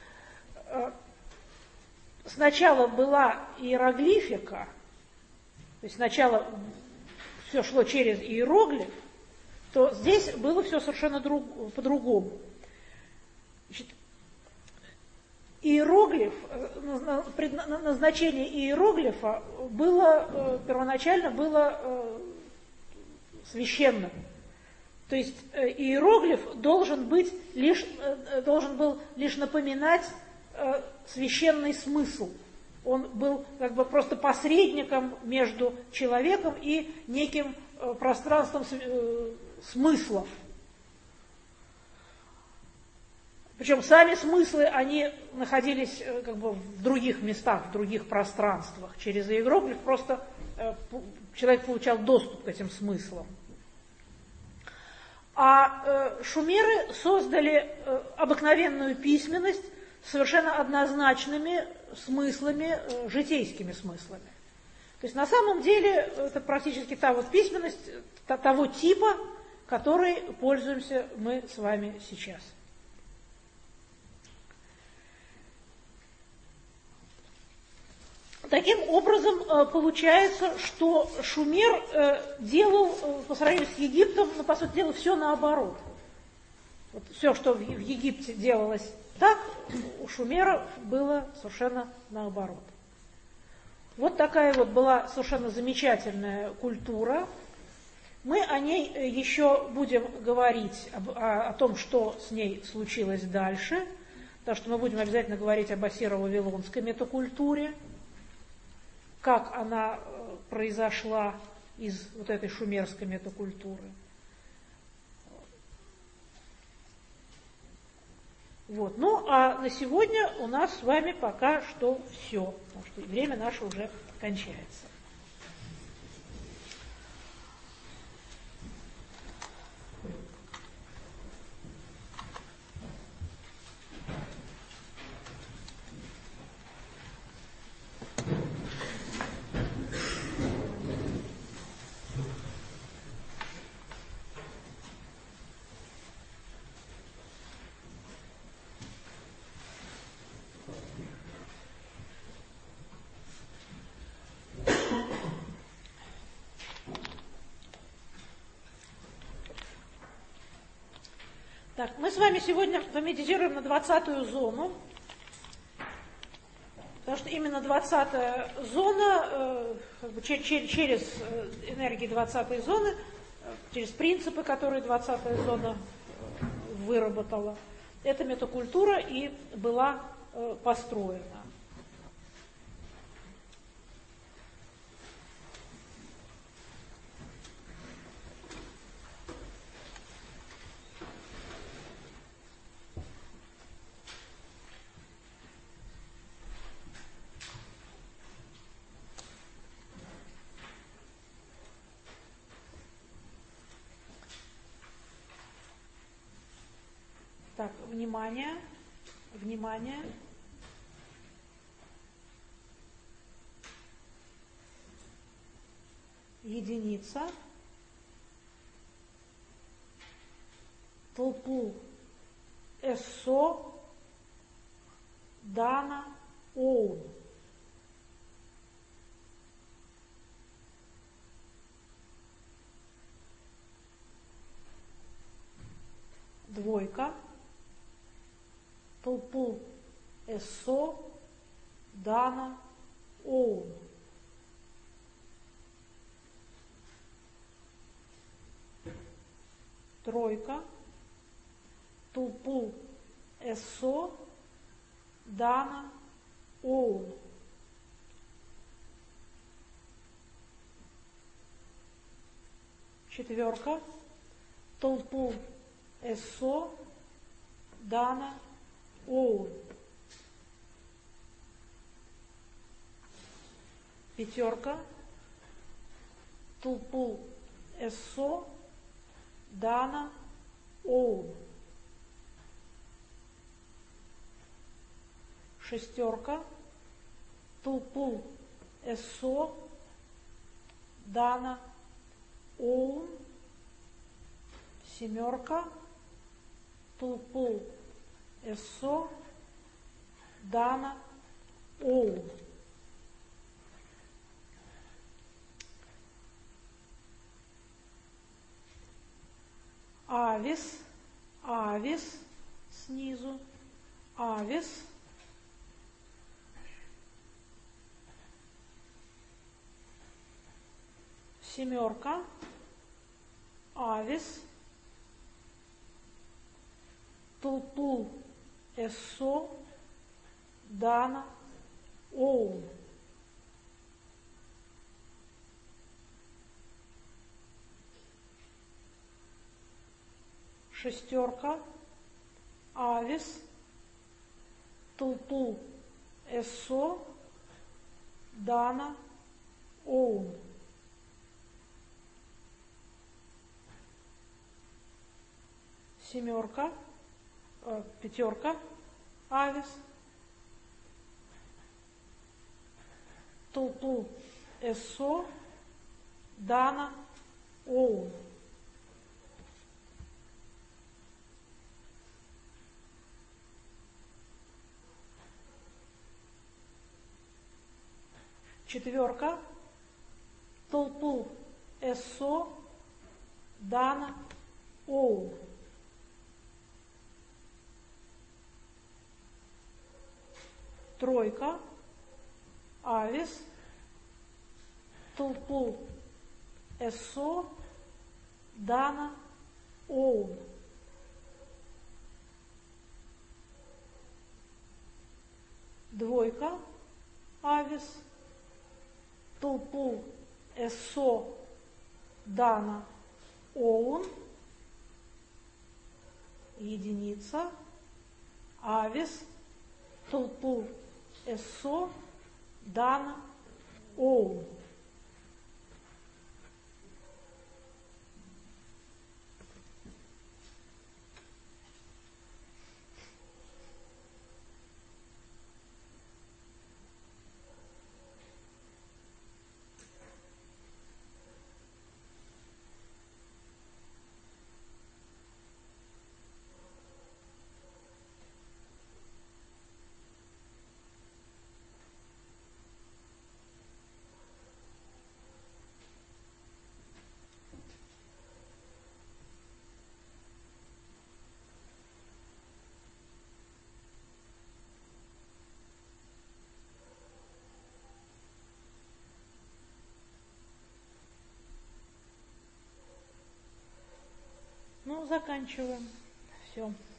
сначала была иероглифика, то есть сначала все шло через иероглиф, то здесь было все совершенно друг, по-другому. Значит, иероглиф, назначение иероглифа было, первоначально было священным. То есть иероглиф должен быть лишь, должен был лишь напоминать священный смысл. Он был как бы просто посредником между человеком и неким пространством смыслов. Причем сами смыслы, они находились как бы в других местах, в других пространствах. Через иероглиф просто человек получал доступ к этим смыслам. А э, шумеры создали э, обыкновенную письменность с совершенно однозначными смыслами, э, житейскими смыслами. То есть на самом деле это практически та вот письменность, та, того типа, которой пользуемся мы с вами сейчас. Таким образом, получается, что Шумер делал по сравнению с Египтом, ну, по сути дела, все наоборот. Вот все, что в Египте делалось так, у Шумера было совершенно наоборот. Вот такая вот была совершенно замечательная культура. Мы о ней еще будем говорить, об, о, о том, что с ней случилось дальше, потому что мы будем обязательно говорить об ассиро-вавилонской метакультуре, как она произошла из вот этой шумерской метакультуры. Вот. Ну, а на сегодня у нас с вами пока что все, потому что время наше уже кончается. Так, мы с вами сегодня помедитируем на двадцатую зону, потому что именно двадцатая зона, э, как бы чер- чер- через энергии двадцатой зоны, э, через принципы, которые двадцатая зона э, выработала, эта метакультура и была э, построена. Так, внимание, внимание. Единица. Толпу. Эссо. Дана. Оун. Двойка. Толпу. Эссо. Дана. Оун. Тройка. Толпу. Эссо. Дана. Оун. Четверка. Толпу. Эссо. Дана. Оун. Пятерка. Толпу. Эссо. Дана. Оун. Шестерка. Толпу. Эссо. Дана. Оун. Семерка. Толпу. Эссо. Дана. Оун. Авис. Авис. Снизу. Авис. Семерка. Авис. Толпу. Эссо. Дана. Оун. Шестерка. Авис. Толпу. Эссо. Дана. Оун. Семерка. Э, пятерка. Авис. Толпу. Эссо. Дана. Оун. Четверка. Толпу Эссо, Дана, Оун. Тройка. Авис. Толпу Эссо, Дана, Оун. Двойка. Авис. Толпу Эссо, Дана, Оун. Единица. Авис. Толпу Эссо, Дана, Оун. Ну, заканчиваем. Все.